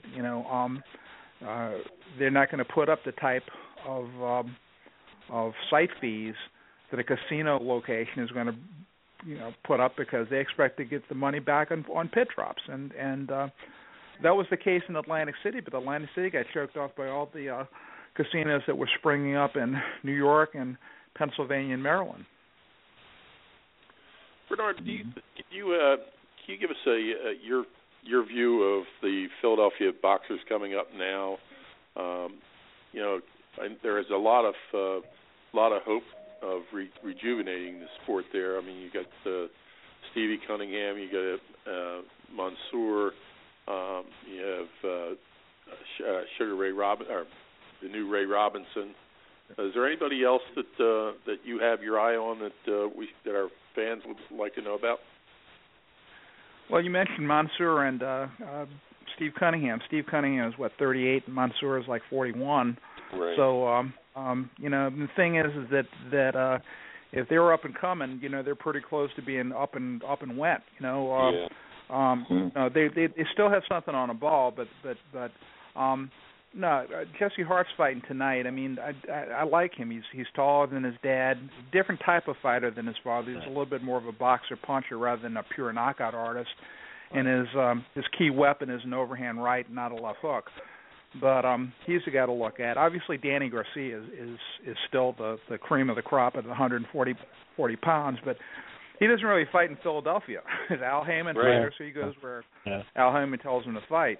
[SPEAKER 5] They're not going to put up the type of site fees that a casino location is going to put up because they expect to get the money back on pit drops, and that was the case in Atlantic City. But Atlantic City got choked off by all the casinos that were springing up in New York and Pennsylvania and Maryland.
[SPEAKER 2] Bernard, can you give us your view of the Philadelphia boxers coming up now? There is a lot of hope of rejuvenating the sport there. I mean, you got Stevie Cunningham, you got Mansour, you have Sugar Ray Robinson, or the new Ray Robinson. Is there anybody else that you have your eye on that our fans would like to know about?
[SPEAKER 5] Well, you mentioned Mansour and Steve Cunningham. Steve Cunningham is 38, and Mansour is 41.
[SPEAKER 2] Right.
[SPEAKER 5] So, the thing is that if they were up and coming, they're pretty close to being up and wet. They still have something on a ball, but no, Jesse Hart's fighting tonight. I mean, I like him. He's taller than his dad. Different type of fighter than his father. He's a little bit more of a boxer puncher rather than a pure knockout artist. And his key weapon is an overhand right, not a left hook. But he's the guy to look at. Obviously, Danny Garcia is still the cream of the crop at 140 pounds, but he doesn't really fight in Philadelphia. Al Heyman fighter, so he goes where Al Heyman tells him to fight.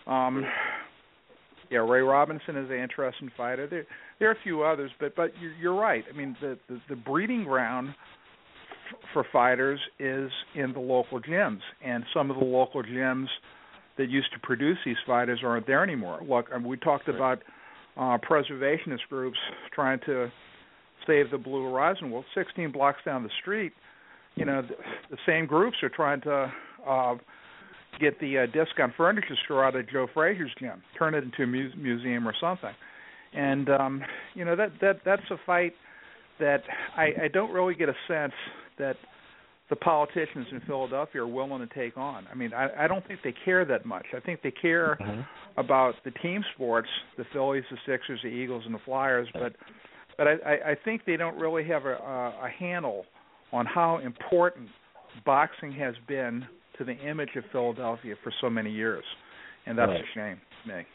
[SPEAKER 5] Ray Robinson is an interesting fighter. There are a few others, but you're right. I mean, the breeding ground for fighters is in the local gyms, and some of the local gyms that used to produce these fighters aren't there anymore. Look, we talked about preservationist groups trying to save the Blue Horizon. Well, 16 blocks down the street, the same groups are trying to get the discount furniture store out of Joe Frazier's gym, turn it into a museum or something. And that's a fight that I don't really get a sense that the politicians in Philadelphia are willing to take on. I mean, I don't think they care that much. I think they care about the team sports, the Phillies, the Sixers, the Eagles, and the Flyers, but I think they don't really have a handle on how important boxing has been to the image of Philadelphia for so many years, and that's a shame to me.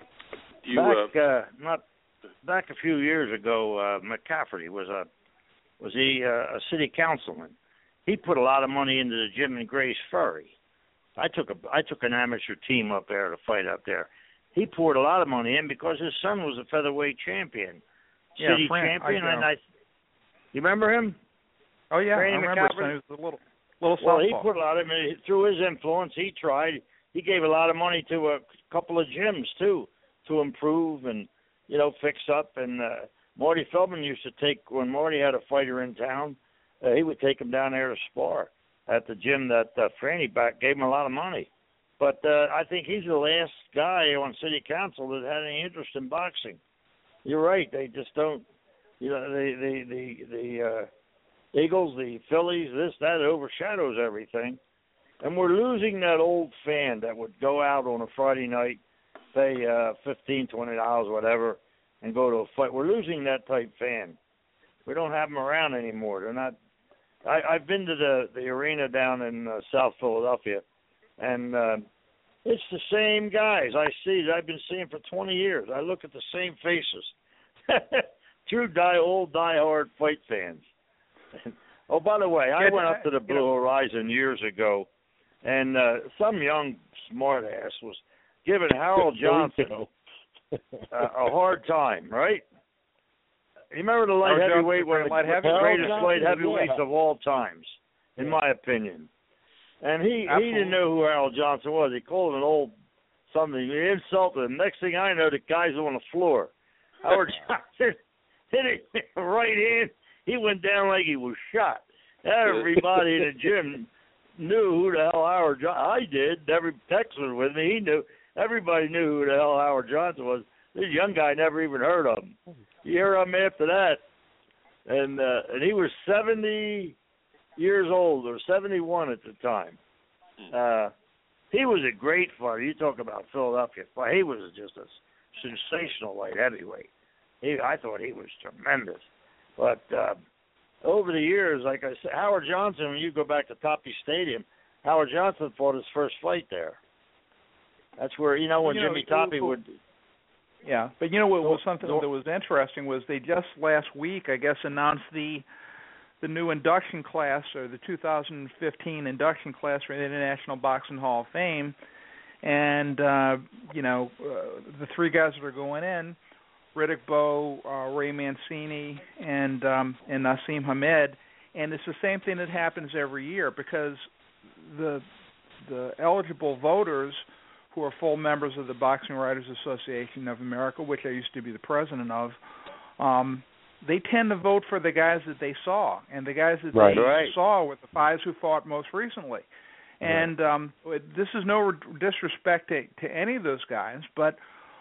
[SPEAKER 4] Back a few years ago, McCafferty was was he a city councilman. He put a lot of money into the gym in Grays Ferry. I took an amateur team up there to fight up there. He poured a lot of money in because his son was a featherweight champion, city champion. You remember him?
[SPEAKER 5] Oh yeah,
[SPEAKER 4] Franny
[SPEAKER 5] I remember.
[SPEAKER 4] McCaffrey?
[SPEAKER 5] He was a little softball.
[SPEAKER 4] Well, he put a lot of money through his influence. He tried. He gave a lot of money to a couple of gyms too to improve and fix up. And Marty Feldman used to take, when Marty had a fighter in town, he would take him down there to spar at the gym that Franny gave him a lot of money. But I think he's the last guy on city council that had any interest in boxing. You're right. They just don't. The Eagles, the Phillies, that overshadows everything. And we're losing that old fan that would go out on a Friday night, pay $15, $20, whatever, and go to a fight. We're losing that type fan. We don't have them around anymore. They're not. I've been to the arena down in South Philadelphia, and it's the same guys I've been seeing for 20 years. I look at the same faces. True old diehard fight fans. Oh, by the way, I went up to the Blue Horizon years ago, and some young smartass was giving Harold Johnson a hard time, right? You remember the light heavyweight, one of the greatest light heavyweights of all times, in my opinion. And he didn't know who Harold Johnson was. He called him an old something. He insulted him. Next thing I know, the guy's on the floor. Howard Johnson hit it right in. He went down like he was shot. Everybody in the gym knew who the hell Howard Johnson. I did. Every Tex was with me. He knew. Everybody knew who the hell Howard Johnson was. This young guy never even heard of him. You hear of him after that, and he was 70 years old or 71 at the time. He was a great fighter. You talk about Philadelphia. He was just a sensational light heavyweight. I thought he was tremendous. But over the years, like I said, Howard Johnson, when you go back to Toppy Stadium, Howard Johnson fought his first fight there. That's where, when Jimmy Toppy would...
[SPEAKER 5] Yeah, but what was something that was interesting was they just last week, I guess, announced the new induction class, or the 2015 induction class for the International Boxing Hall of Fame. And, the three guys that are going in, Riddick Bowe, Ray Mancini, and Naseem Hamed. And it's the same thing that happens every year, because the eligible voters who are full members of the Boxing Writers Association of America, which I used to be the president of, they tend to vote for the guys that they saw, and the guys that they saw were the five who fought most recently. And this is no disrespect to any of those guys, but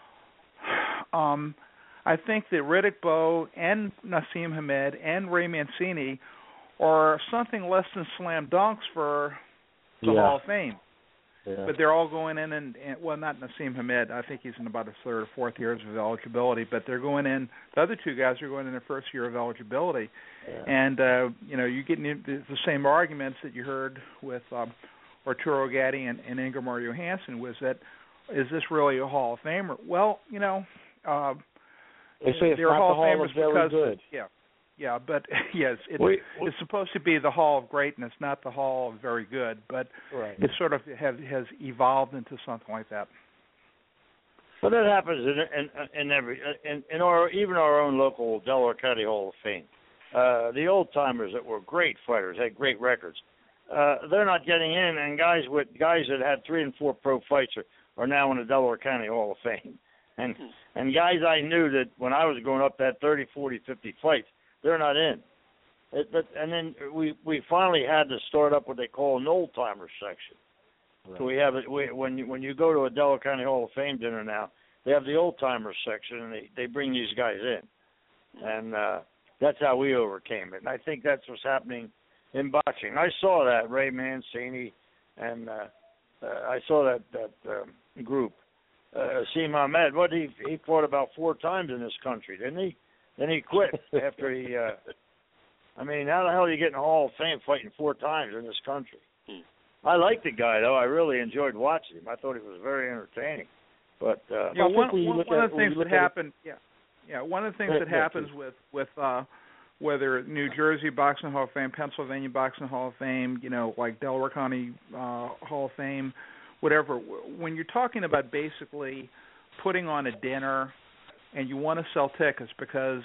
[SPEAKER 5] I think that Riddick Bowe and Naseem Hamed and Ray Mancini are something less than slam dunks for the Hall of Fame. Yeah. But they're all going in, and not Naseem Hamed. I think he's in about his third or fourth years of eligibility. But they're going in. The other two guys are going in their first year of eligibility, and you get into the same arguments that you heard with Arturo Gatti and Ingemar Johansson. Was that, is this really a Hall of Famer? Well,
[SPEAKER 1] they say it's not the Hall of Very Good.
[SPEAKER 5] Yeah, but yes, it's supposed to be the Hall of Greatness, not the Hall of Very Good. But it sort of has evolved into something like that.
[SPEAKER 4] Well, that happens in even our own local Delaware County Hall of Fame. The old timers that were great fighters, had great records. They're not getting in, and guys that had 3 and 4 pro fights are now in the Delaware County Hall of Fame. And guys I knew that when I was going up that 30, 40, 50 fights, they're not in. And then we finally had to start up what they call an old timer section. Right. So we have it when you go to a Delaware County Hall of Fame dinner now, they have the old timer section, and they bring these guys in, and that's how we overcame it. And I think that's what's happening in boxing. I saw that Ray Mancini, and I saw that group. Naseem Hamed, he fought about 4 times in this country, didn't he? Then he quit after he. How the hell are you getting a Hall of Fame fighting 4 times in this country? I liked the guy, though. I really enjoyed watching him. I thought he was very entertaining. But
[SPEAKER 5] one of the things that happened, one of the things that happens with whether New Jersey Boxing Hall of Fame, Pennsylvania Boxing Hall of Fame, like Delaware County Hall of Fame, whatever. When you're talking about basically putting on a dinner and you want to sell tickets because,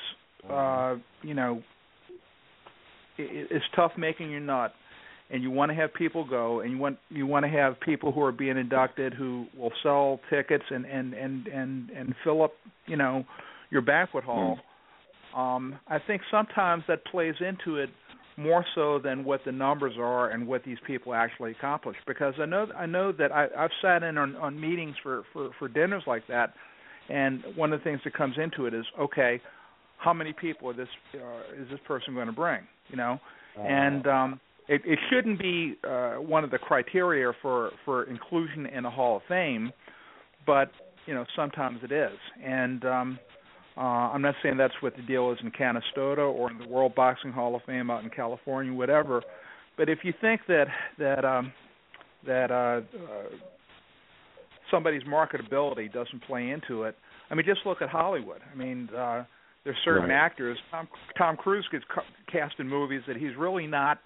[SPEAKER 5] it's tough making your nut, and you want to have people go, and you want to have people who are being inducted who will sell tickets and fill up, your banquet hall. I think sometimes that plays into it more so than what the numbers are and what these people actually accomplish. Because I know that I've sat in on meetings for dinners like that, and one of the things that comes into it is, okay, how many people is this person going to bring? And it shouldn't be one of the criteria for inclusion in a Hall of Fame, but sometimes it is. And I'm not saying that's what the deal is in Canastota or in the World Boxing Hall of Fame out in California, whatever. But if you think that somebody's marketability doesn't play into it, I mean, just look at Hollywood. I mean, there's certain actors. Tom Cruise gets cast in movies that he's really not,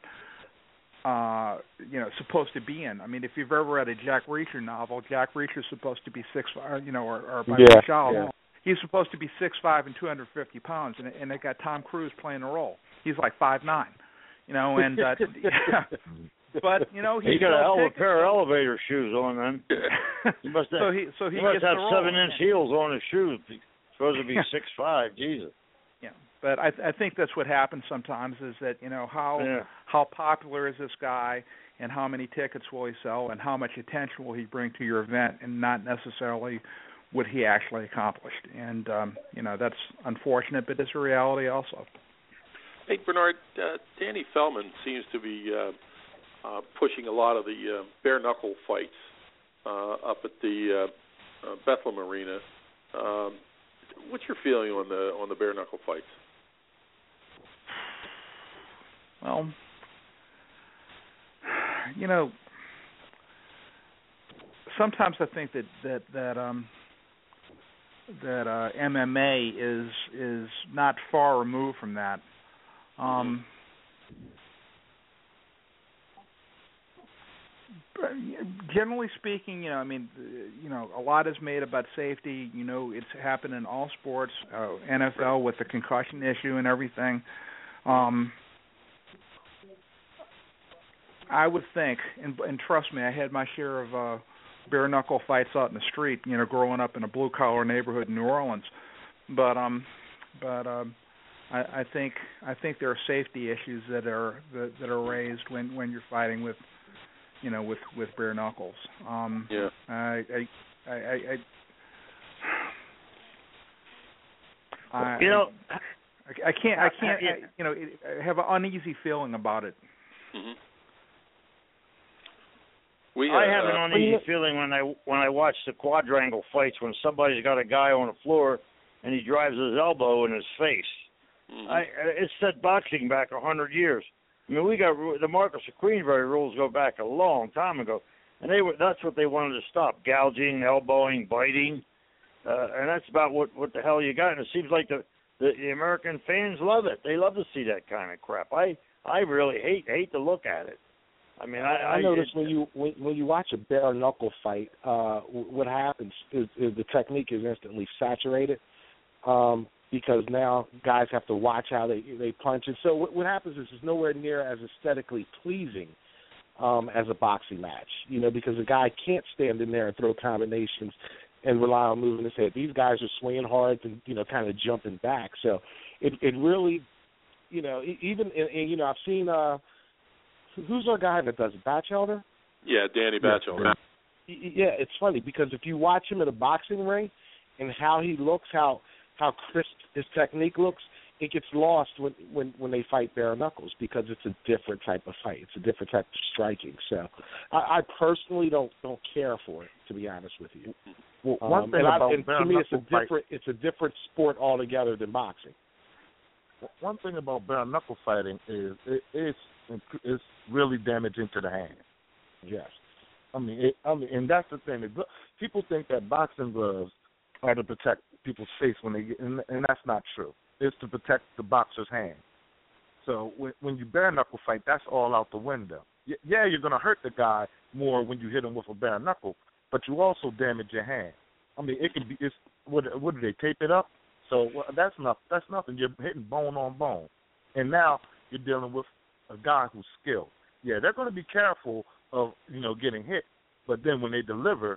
[SPEAKER 5] supposed to be in. I mean, if you've ever read a Jack Reacher novel, Jack Reacher's supposed to be 6'5", or by Michelle. Yeah. He's supposed to be 6'5" and 250 pounds, and they got Tom Cruise playing the role. He's like 5'9", and but
[SPEAKER 4] he got a hell of a pair of elevator shoes on then. He must have, he must have 7-inch heels on his shoes. He's supposed to be 6'5". Jesus.
[SPEAKER 5] Yeah, but I think that's what happens sometimes is that how popular is this guy, and how many tickets will he sell, and how much attention will he bring to your event, and not necessarily what he actually accomplished. And that's unfortunate, but it's a reality also.
[SPEAKER 2] Hey, Bernard, Danny Feldman seems to be pushing a lot of the bare knuckle fights up at the Bethlehem Arena. What's your feeling on the bare knuckle fights?
[SPEAKER 5] Well, sometimes I think that MMA is not far removed from that. Generally speaking, a lot is made about safety. It's happened in all sports, NFL with the concussion issue and everything. I would think, and trust me, I had my share of bare knuckle fights out in the street, growing up in a blue collar neighborhood in New Orleans. But I think there are safety issues that are raised when you're fighting with bare knuckles. I can't I have an uneasy feeling about it.
[SPEAKER 2] Mm-hmm.
[SPEAKER 4] I have an uneasy feeling when I watch the quadrangle fights when somebody's got a guy on the floor and he drives his elbow in his face. Mm-hmm. It set boxing back 100 years. I mean, we got the Marcus of Queensberry rules go back a long time ago, and that's what they wanted to stop: gouging, elbowing, biting, and that's about what the hell you got. And it seems like the American fans love it. They love to see that kind of crap. I really hate to look at it. I mean, I notice when you watch a bare knuckle fight, what happens is the technique is instantly saturated because now guys have to watch how they punch. And so what happens is it's nowhere near as aesthetically pleasing as a boxing match, because the guy can't stand in there and throw combinations and rely on moving his head. These guys are swinging hard and kind of jumping back. So it really, even I've seen. Who's our guy that does it? Batchelder?
[SPEAKER 2] Yeah, Danny Batchelder.
[SPEAKER 1] Yeah, it's funny because if you watch him in a boxing ring and how he looks, how crisp his technique looks, it gets lost when they fight bare knuckles because it's a different type of fight. It's a different type of striking. So I personally don't care for it, to be honest with you.
[SPEAKER 3] Well, one thing about bare knuckle
[SPEAKER 1] it's a different sport altogether than boxing.
[SPEAKER 3] One thing about bare knuckle fighting is it's really damaging to the hand. Yes, I mean, and that's the thing. People think that boxing gloves are to protect people's face when they get, and that's not true. It's to protect the boxer's hand. So when you bare knuckle fight, that's all out the window. Yeah, you're going to hurt the guy more when you hit him with a bare knuckle, but you also damage your hand. I mean, it can be. What do they tape it up? So that's nothing. You're hitting bone on bone, and now you're dealing with a guy who's skilled. Yeah, they're going to be careful of getting hit, but then when they deliver,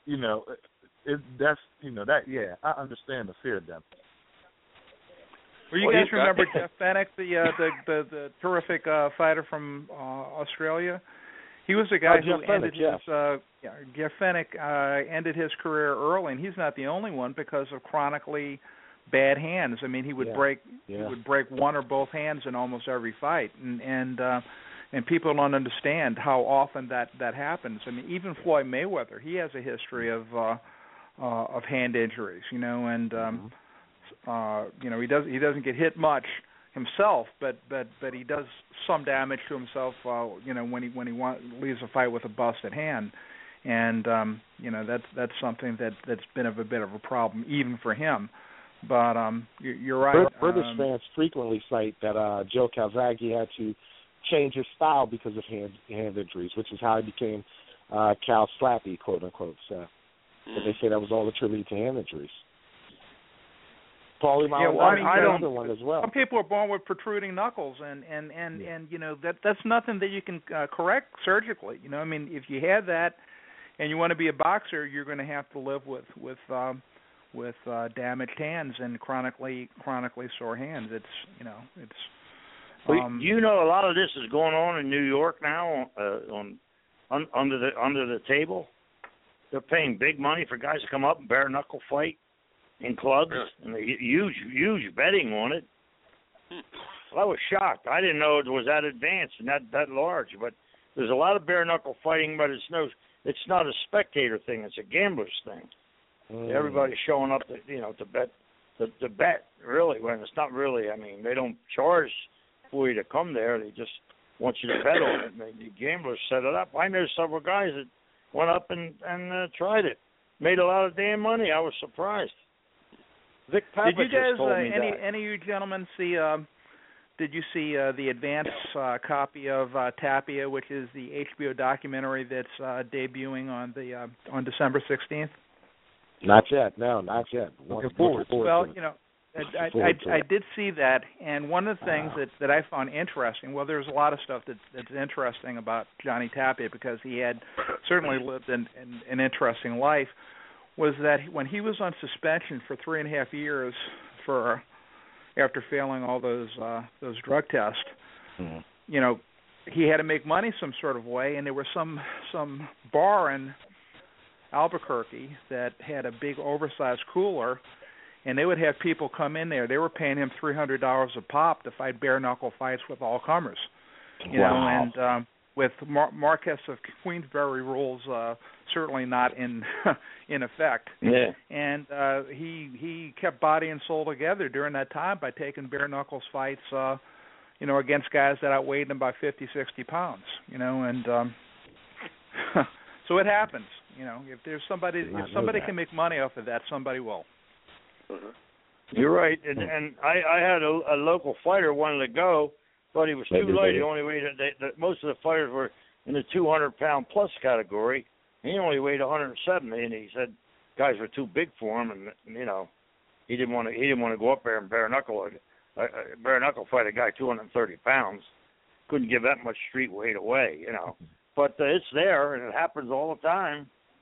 [SPEAKER 3] I understand the fear then.
[SPEAKER 5] Well, you guys remember Jeff Fennick, the terrific fighter from Australia? He was the guy who ended Jeff Fennick ended his career early, and he's not the only one because of chronically bad hands. I mean, he would break one or both hands in almost every fight, and people don't understand how often that happens. I mean, even Floyd Mayweather, he has a history of hand injuries, and he doesn't get hit much himself, but he does some damage to himself, when he leaves a fight with a busted hand, and that's something that's been a bit of a problem even for him. But you're right.
[SPEAKER 1] British fans frequently cite that Joe Calzaghe had to change his style because of hand injuries, which is how he became Cal Slappy, quote unquote. So, but they say that was all attributed to hand injuries. Paulie another one as well.
[SPEAKER 5] Some people are born with protruding knuckles, and that's nothing that you can correct surgically. I mean, if you have that and you want to be a boxer, you're going to have to live with damaged hands and chronically sore hands. It's.
[SPEAKER 4] A lot of this is going on in New York now under the table. They're paying big money for guys to come up and bare knuckle fight in clubs, and huge betting on it. Well, I was shocked. I didn't know it was that advanced and that large. But there's a lot of bare knuckle fighting, but it's not a spectator thing. It's a gambler's thing. Everybody's showing up to bet the bet really when it's not really. I mean, they don't charge for you to come there. They just want you to bet on it. And the gamblers set it up. I know several guys that went up and tried it, made a lot of damn money. I was surprised. Vic Papa
[SPEAKER 5] did you guys,
[SPEAKER 4] told me
[SPEAKER 5] any of you gentlemen see? Did you see the advance copy of Tapia, which is the HBO documentary that's debuting on December 16th?
[SPEAKER 1] Not yet. No, not yet.
[SPEAKER 3] Looking forward.
[SPEAKER 5] Well, I did see that, and one of the things that I found interesting. Well, there's a lot of stuff that's interesting about Johnny Tapia because he had certainly lived an interesting life. Was that when he was on suspension for 3.5 years after failing all those drug tests, he had to make money some sort of way, and there was some bar in Albuquerque that had a big oversized cooler, and they would have people come in there. They were paying him $300 a pop to fight bare knuckle fights with all comers, and with Marquess of Queensberry rules certainly not in effect.
[SPEAKER 4] Yeah.
[SPEAKER 5] And he kept body and soul together during that time by taking bare knuckles fights, against guys that outweighed him by 50, 60 pounds. And so it happens. If there's somebody can make money off of that, somebody will.
[SPEAKER 4] You're right, and I had a local fighter wanted to go, but he was too light. He only weighed. Most of the fighters were in the 200-pound plus category. He only weighed 170, and he said guys were too big for him, and he didn't want to go up there and bare knuckle fight a guy 230 pounds. Couldn't give that much street weight away, But it's there, and it happens all the time.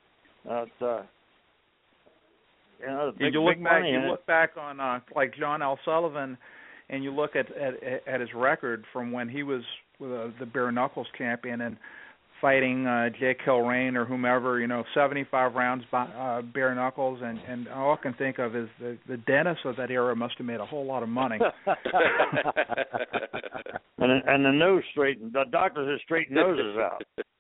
[SPEAKER 5] You look back on like John L. Sullivan, and you look at his record from when he was the bare knuckles champion and fighting Jake Kilrain or whomever, 75 rounds bare knuckles, and all I can think of is the dentists of that era must have made a whole lot of money.
[SPEAKER 4] and the nose straightened. The doctors have straightened noses out.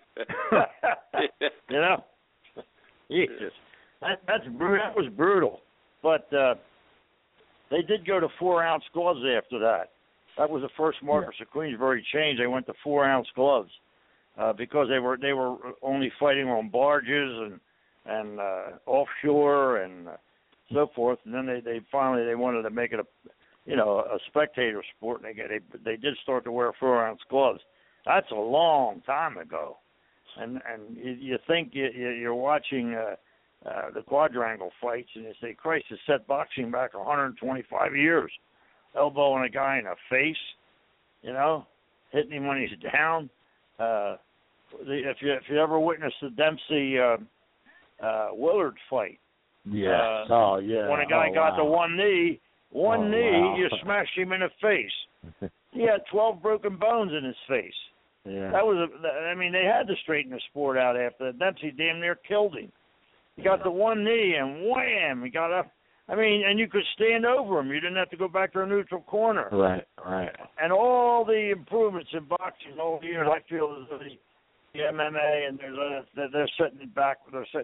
[SPEAKER 4] Jesus. That was brutal, but they did go to 4-ounce gloves after that. That was the first Marquess of Queensberry change. They went to 4-ounce gloves because they were only fighting on barges and offshore and so forth. And then they finally wanted to make it a spectator sport, and they did start to wear 4-ounce gloves. That's a long time ago, and you think you're watching the quadrangle fights, and you say, Christ, it set boxing back 125 years, elbowing a guy in the face, hitting him when he's down. If you ever witnessed the Dempsey Willard fight, when a guy got to one knee, you smashed him in the face. He had 12 broken bones in his face.
[SPEAKER 1] Yeah.
[SPEAKER 4] They had to straighten the sport out after that. Dempsey damn near killed him. He got to one knee and wham, he got up. And you could stand over him. You didn't have to go back to a neutral corner.
[SPEAKER 1] Right.
[SPEAKER 4] And all the improvements in boxing over the years, I feel, is the MMA, and they're setting it back.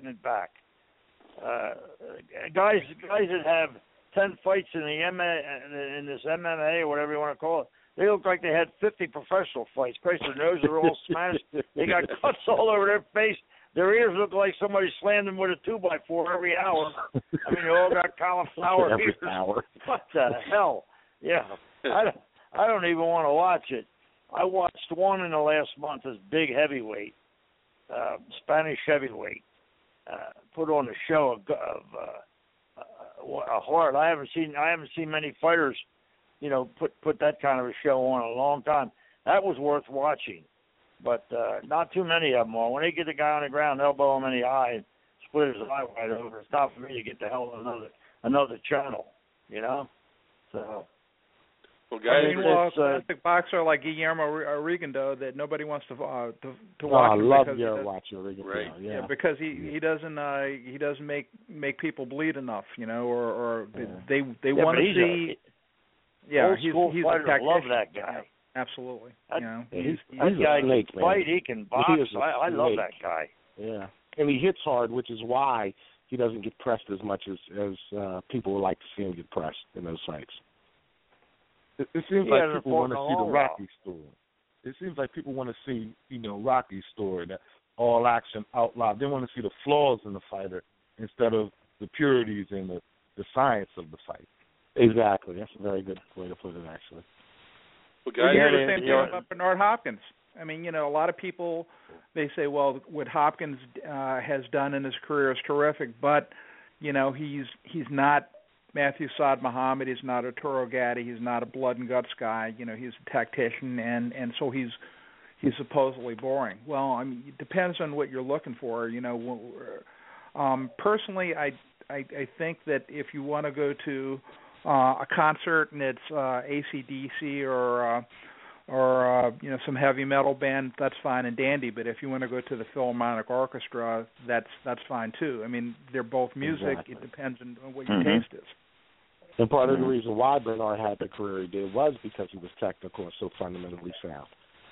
[SPEAKER 4] Guys that have 10 fights in in this MMA or whatever you want to call it, they look like they had 50 professional fights. Christ, their noses are all smashed. They got cuts all over their face. Their ears look like somebody slammed them with a 2x4 every hour. They all got cauliflower
[SPEAKER 1] every
[SPEAKER 4] ears.
[SPEAKER 1] hour.
[SPEAKER 4] What the hell? Yeah, I don't even want to watch it. I watched one in the last month. This big heavyweight, Spanish heavyweight, put on a show of a heart. I haven't seen many fighters, put that kind of a show on in a long time. That was worth watching, but not too many of them are. When they get the guy on the ground, elbow him in the eye, and split his eye wide over, it's not for me to get the hell on another channel, So.
[SPEAKER 2] Well, guys,
[SPEAKER 5] classic boxer like Guillermo Rigondeaux that nobody wants to watch.
[SPEAKER 1] I love Guillermo Rigondeaux. Right.
[SPEAKER 5] Yeah, because he doesn't make people bleed enough, or they want to see.
[SPEAKER 4] Old school fighters love that guy.
[SPEAKER 5] Yeah, absolutely.
[SPEAKER 1] He's
[SPEAKER 4] that guy
[SPEAKER 1] a snake,
[SPEAKER 4] can fight. He can box. I love that guy.
[SPEAKER 1] Yeah, and he hits hard, which is why he doesn't get pressed as much as people would like to see him get pressed in those fights.
[SPEAKER 3] It seems like people want to see the Rocky story. It seems like people want to see, Rocky's story, that all action out loud. They want to see the flaws in the fighter instead of the purities and the science of the fight.
[SPEAKER 1] Exactly. That's a very good way to put it, actually.
[SPEAKER 2] Well, guys,
[SPEAKER 5] you hear the same thing about Bernard Hopkins. A lot of people, they say, well, what Hopkins has done in his career is terrific, but, he's not Matthew Saad Muhammad, he's not Arturo Gatti, he's not a blood and guts guy, he's a tactician, and so he's supposedly boring. Well, it depends on what you're looking for. Personally, I think that if you want to go to a concert and it's AC/DC or some heavy metal band, that's fine and dandy. But if you want to go to the Philharmonic Orchestra, that's fine too. They're both music. Exactly. It depends on what your taste is.
[SPEAKER 1] And part of the reason why Bernard had the career he did was because he was technical and so fundamentally sound.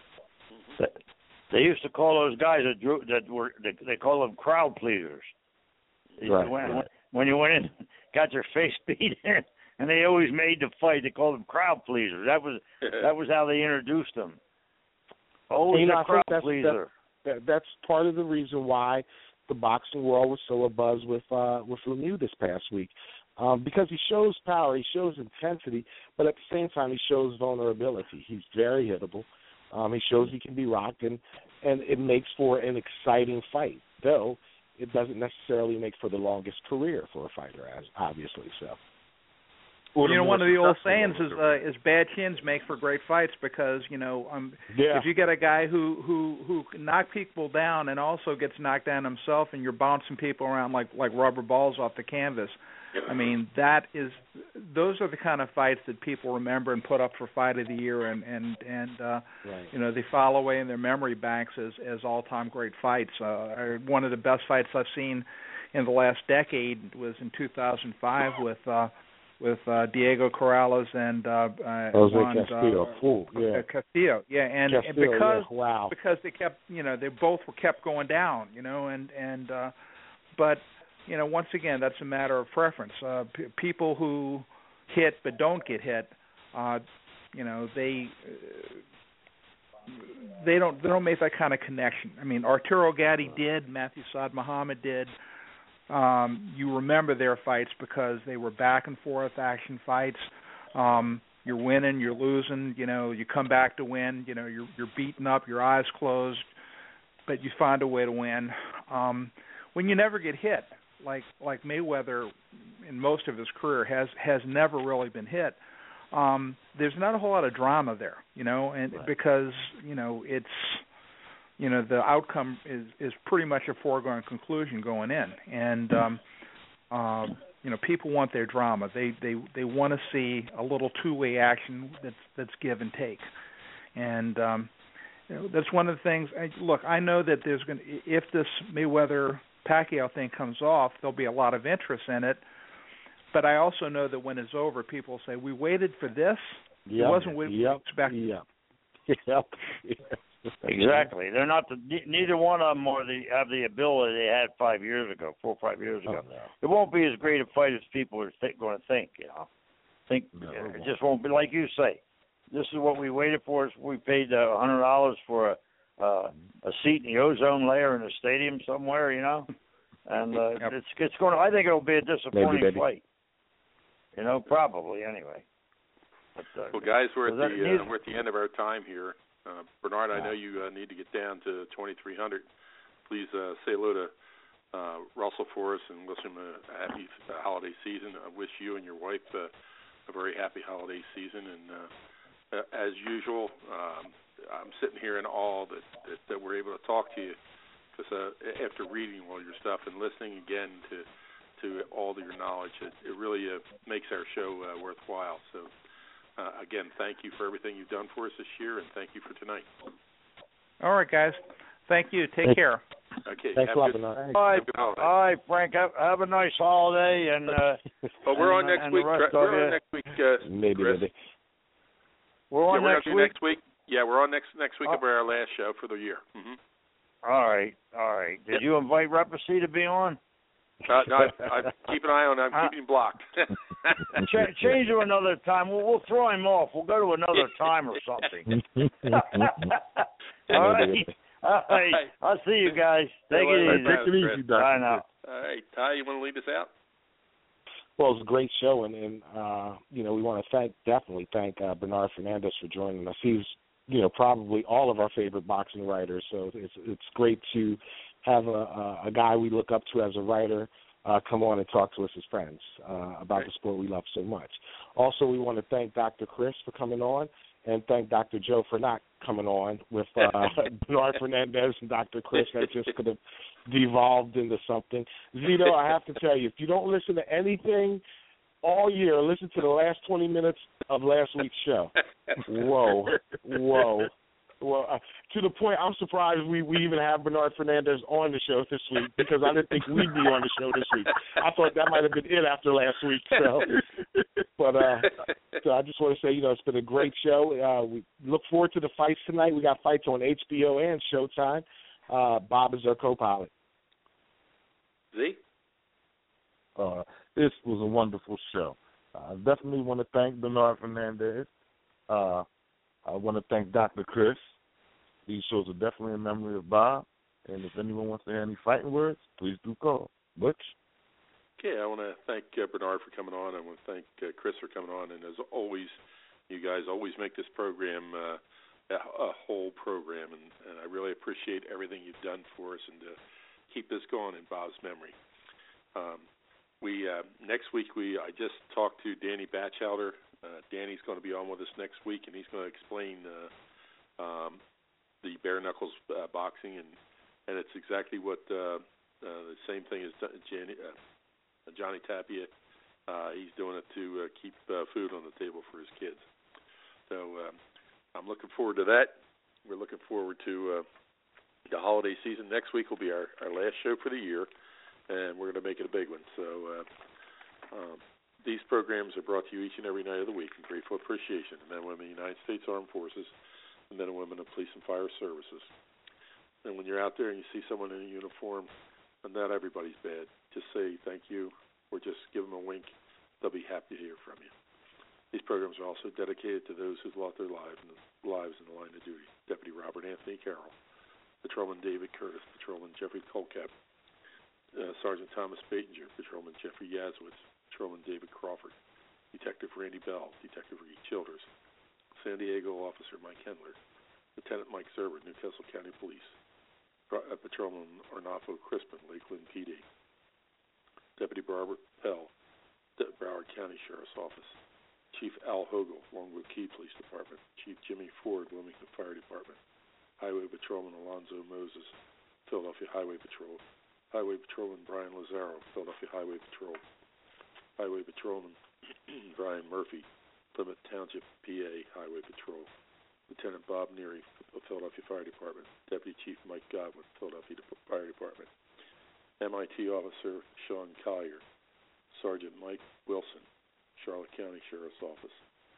[SPEAKER 4] They used to call those guys they call them crowd pleasers.
[SPEAKER 1] Right.
[SPEAKER 4] When you went in, got your face beat in, and they always made the fight, they called them crowd pleasers. That was how they introduced them. Always a crowd pleaser.
[SPEAKER 1] That's part of the reason why the boxing world was so abuzz with Lemieux this past week. Because he shows power, he shows intensity, but at the same time he shows vulnerability. He's very hittable. He shows he can be rocked, and it makes for an exciting fight, though it doesn't necessarily make for the longest career for a fighter, as obviously so.
[SPEAKER 5] One of the old sayings is bad chins make for great fights because, if you get a guy who knocks people down and also gets knocked down himself and you're bouncing people around like rubber balls off the canvas, those are the kind of fights that people remember and put up for Fight of the Year and
[SPEAKER 1] right.
[SPEAKER 5] They file away in their memory banks as all-time great fights. One of the best fights I've seen in the last decade was in 2005 with Diego Corrales and
[SPEAKER 1] Jose Castillo.
[SPEAKER 5] Castillo, and because they kept, they both were kept going down, but once again, that's a matter of preference. People who hit but don't get hit, they don't make that kind of connection. Arturo Gatti did, Matthew Saad Muhammad did. You remember their fights because they were back and forth action fights. You're winning, you're losing, you come back to win, you're beaten up, your eyes closed, but you find a way to win. When you never get hit, like Mayweather in most of his career has never really been hit, there's not a whole lot of drama there, and right. Because, it's the outcome is pretty much a foregone conclusion going in. And people want their drama. They want to see a little two-way action that's give and take. And that's one of the things. Look, I know that there's going to, if this Mayweather-Pacquiao thing comes off, there'll be a lot of interest in it. But I also know that when it's over, people will say, "We waited for this. It wasn't what we expected."
[SPEAKER 1] Yep.
[SPEAKER 4] Exactly. They're not. Neither one of them have the ability they had 5 years ago, 4 or 5 years ago.
[SPEAKER 1] No.
[SPEAKER 4] It won't be as great a fight as people are going to think. It just won't be like you say. This is what we waited for. We paid $100 for a seat in the ozone layer in a stadium somewhere, and it's going to. I think it'll be a disappointing fight. Probably anyway. But,
[SPEAKER 2] well, guys, we're at the end of our time here. Bernard, I know you need to get down to 2300. Please say hello to Russell for us and wish him a happy holiday season. I wish you and your wife a very happy holiday season. And as usual, I'm sitting here in awe that we're able to talk to you, because after reading all your stuff and listening again to all of your knowledge, it really makes our show worthwhile. So, again, thank you for everything you've done for us this year, and thank you for tonight.
[SPEAKER 5] All right, guys. Thank you. Take care.
[SPEAKER 2] Okay.
[SPEAKER 1] Thanks a lot,
[SPEAKER 4] Bernard. All right, Frank. Have a nice holiday. And
[SPEAKER 2] we're on next week. We're on next week.
[SPEAKER 1] Maybe.
[SPEAKER 2] We're on next week. Yeah, we're on next week of our last show for the year. Mm-hmm.
[SPEAKER 4] All right. Did you invite Repacy to be on?
[SPEAKER 2] No, I keep an eye on him. I'm keeping him blocked.
[SPEAKER 4] Change to another time. We'll throw him off. We'll go to another time or something. All right. I'll see you guys. Take it easy.
[SPEAKER 1] Take it easy, Doctor.
[SPEAKER 4] Bye now.
[SPEAKER 2] All right. Ty, you want to lead us out?
[SPEAKER 1] Well, it was a great show, and we want to definitely thank Bernard Fernandez for joining us. He's, probably all of our favorite boxing writers, so it's great to have a guy we look up to as a writer come on and talk to us as friends about the sport we love so much. Also, we want to thank Dr. Chris for coming on, and thank Dr. Joe for not coming on with Bernard Fernandez and Dr. Chris. That just could have devolved into something. Zito, I have to tell you, if you don't listen to anything all year, listen to the last 20 minutes of last week's show. Whoa. Well, to the point, I'm surprised we even have Bernard Fernandez on the show this week, because I didn't think we'd be on the show this week. I thought that might have been it after last week. So I just want to say, it's been a great show. We look forward to the fights tonight. We got fights on HBO and Showtime. Bob is our co-pilot.
[SPEAKER 2] Z?
[SPEAKER 3] This was a wonderful show. I definitely want to thank Bernard Fernandez. I want to thank Dr. Chris. These shows are definitely in memory of Bob. And if anyone wants to hear any fighting words, please do call. Butch?
[SPEAKER 2] Okay, I want to thank Bernard for coming on. I want to thank Chris for coming on. And as always, you guys always make this program a whole program. And I really appreciate everything you've done for us and to keep this going in Bob's memory. Next week, I just talked to Danny Batchelder. Danny's going to be on with us next week, and he's going to explain the bare knuckles boxing, and it's exactly what the same thing as Johnny Tapia. He's doing it to keep food on the table for his kids. So I'm looking forward to that. We're looking forward to the holiday season. Next week will be our last show for the year, and we're going to make it a big one. So these programs are brought to you each and every night of the week in grateful appreciation of the men and women of the United States Armed Forces, the men and women of police and fire services. And when you're out there and you see someone in a uniform, and not everybody's bad, just say thank you or just give them a wink. They'll be happy to hear from you. These programs are also dedicated to those who've lost their lives in the line of duty. Deputy Robert Anthony Carroll, Patrolman David Curtis, Patrolman Jeffrey Colcap, Sergeant Thomas Batinger, Patrolman Jeffrey Yazowitz, Patrolman David Crawford, Detective Randy Bell, Detective Ricky Childers, San Diego Officer Mike Hendler, Lieutenant Mike Zerber, Newcastle County Police, Patrolman Arnolfo Crispin, Lakeland PD, Deputy Barbara Pell, Broward County Sheriff's Office, Chief Al Hogel, Longwood Key Police Department, Chief Jimmy Ford, Wilmington Fire Department, Highway Patrolman Alonzo Moses, Philadelphia Highway Patrol, Highway Patrolman Brian Lazaro, Philadelphia Highway Patrol, Highway Patrolman Brian Murphy, Plymouth Township, PA Highway Patrol, Lieutenant Bob Neary of Philadelphia Fire Department, Deputy Chief Mike Godwin, Philadelphia Fire Department, MIT Officer Sean Collier, Sergeant Mike Wilson, Charlotte County Sheriff's Office,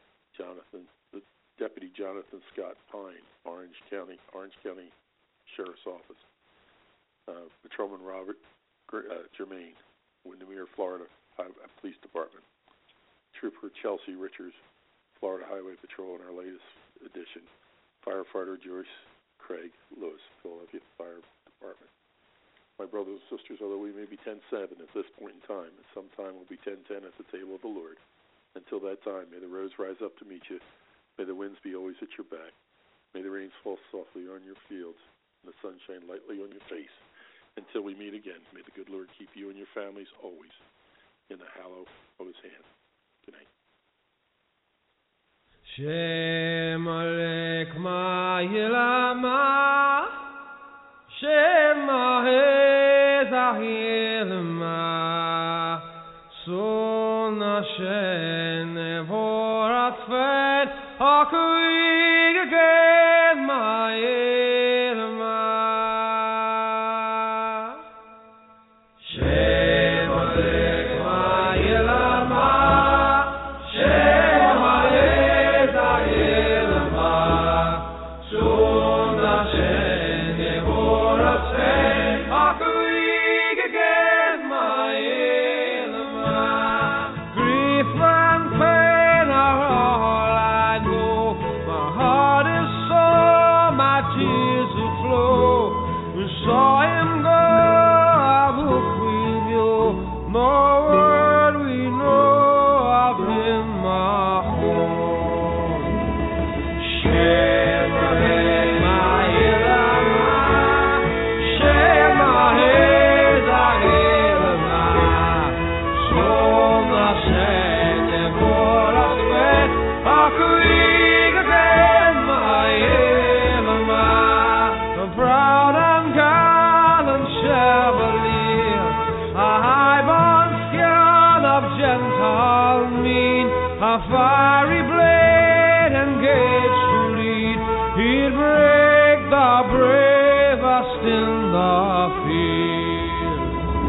[SPEAKER 2] Deputy Jonathan Scott Pine, Orange County Sheriff's Office, Patrolman Robert Germain, Windermere, Florida Police Department, Trooper Chelsea Richards, Florida Highway Patrol, and our latest addition, Firefighter Joyce Craig Lewis, Philadelphia Fire Department. My brothers and sisters, although we may be 10-7 at this point in time, at some time we'll be 10-10 at the table of the Lord. Until that time, may the rose rise up to meet you. May the winds be always at your back. May the rains fall softly on your fields and the sun shine lightly on your face. Until we meet again, may the good Lord keep you and your families always in the hallow of his hand. Good night.
[SPEAKER 6] Shem Alek Ma'ilama Shem Ahezahilma Son Hashem Nevorat Fen Hakuig Again Ma'ilma Shem Alek Ma'ilama Shem Ahezahilma Son Hashem Nevorat Fen Hakuig Again Ma'ilma Grief and pain are all I know. My heart is sore, my tears will flow. We saw him go, I look with you. No word we know of him, my home. Shem Ma'ilama, Shem Ahezahilma, Son Hashem Nevorat Fen Hakuig Again Ma'ilma. The proud and gallant Chevalier, a high-born scion of Gentile mien, a fiery blade engaged to lead, he'd break the bravest in the field.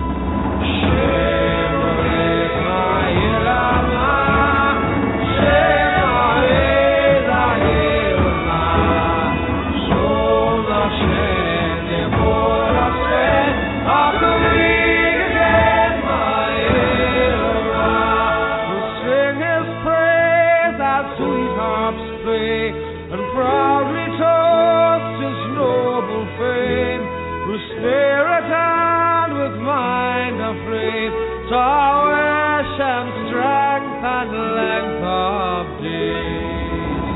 [SPEAKER 6] Shem Alek Ma'ilama, Shem Ahezahilma, Son Hashem Nevorat Fen Hakuig Again Ma'ilma. We'll sing his praise as sweet harps play, and proudly toast his noble fame. With spirit and with mind aflame, prowess and strength and length of days.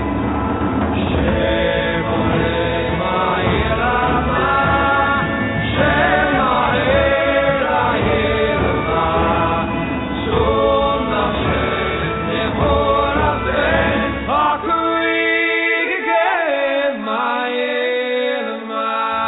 [SPEAKER 6] Shem Alek Ma'ilama, Shem Ahezahilma, Son Hashem Nevorat Fen Hakuig Again Ma'ilma.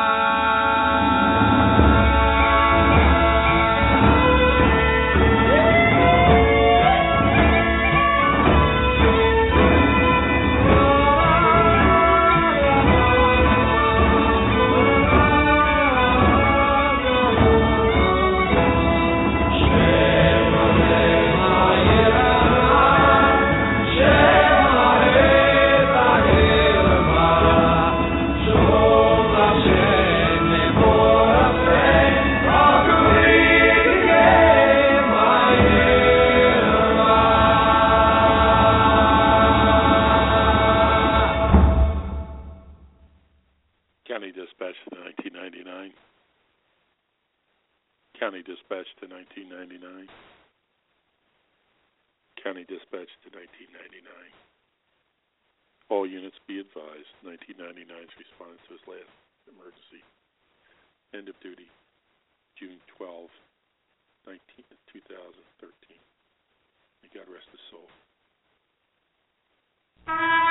[SPEAKER 6] Shem Alek Ma'ilama, Shem Ahezahilma, Son Hashem Nevorat Fen Hakuig Again Ma'ilma.
[SPEAKER 2] County Dispatch to 1999. County Dispatch to 1999. County Dispatch to 1999. All units be advised, 1999's responded to his last emergency. End of duty, June 12, 2013. May God rest his soul.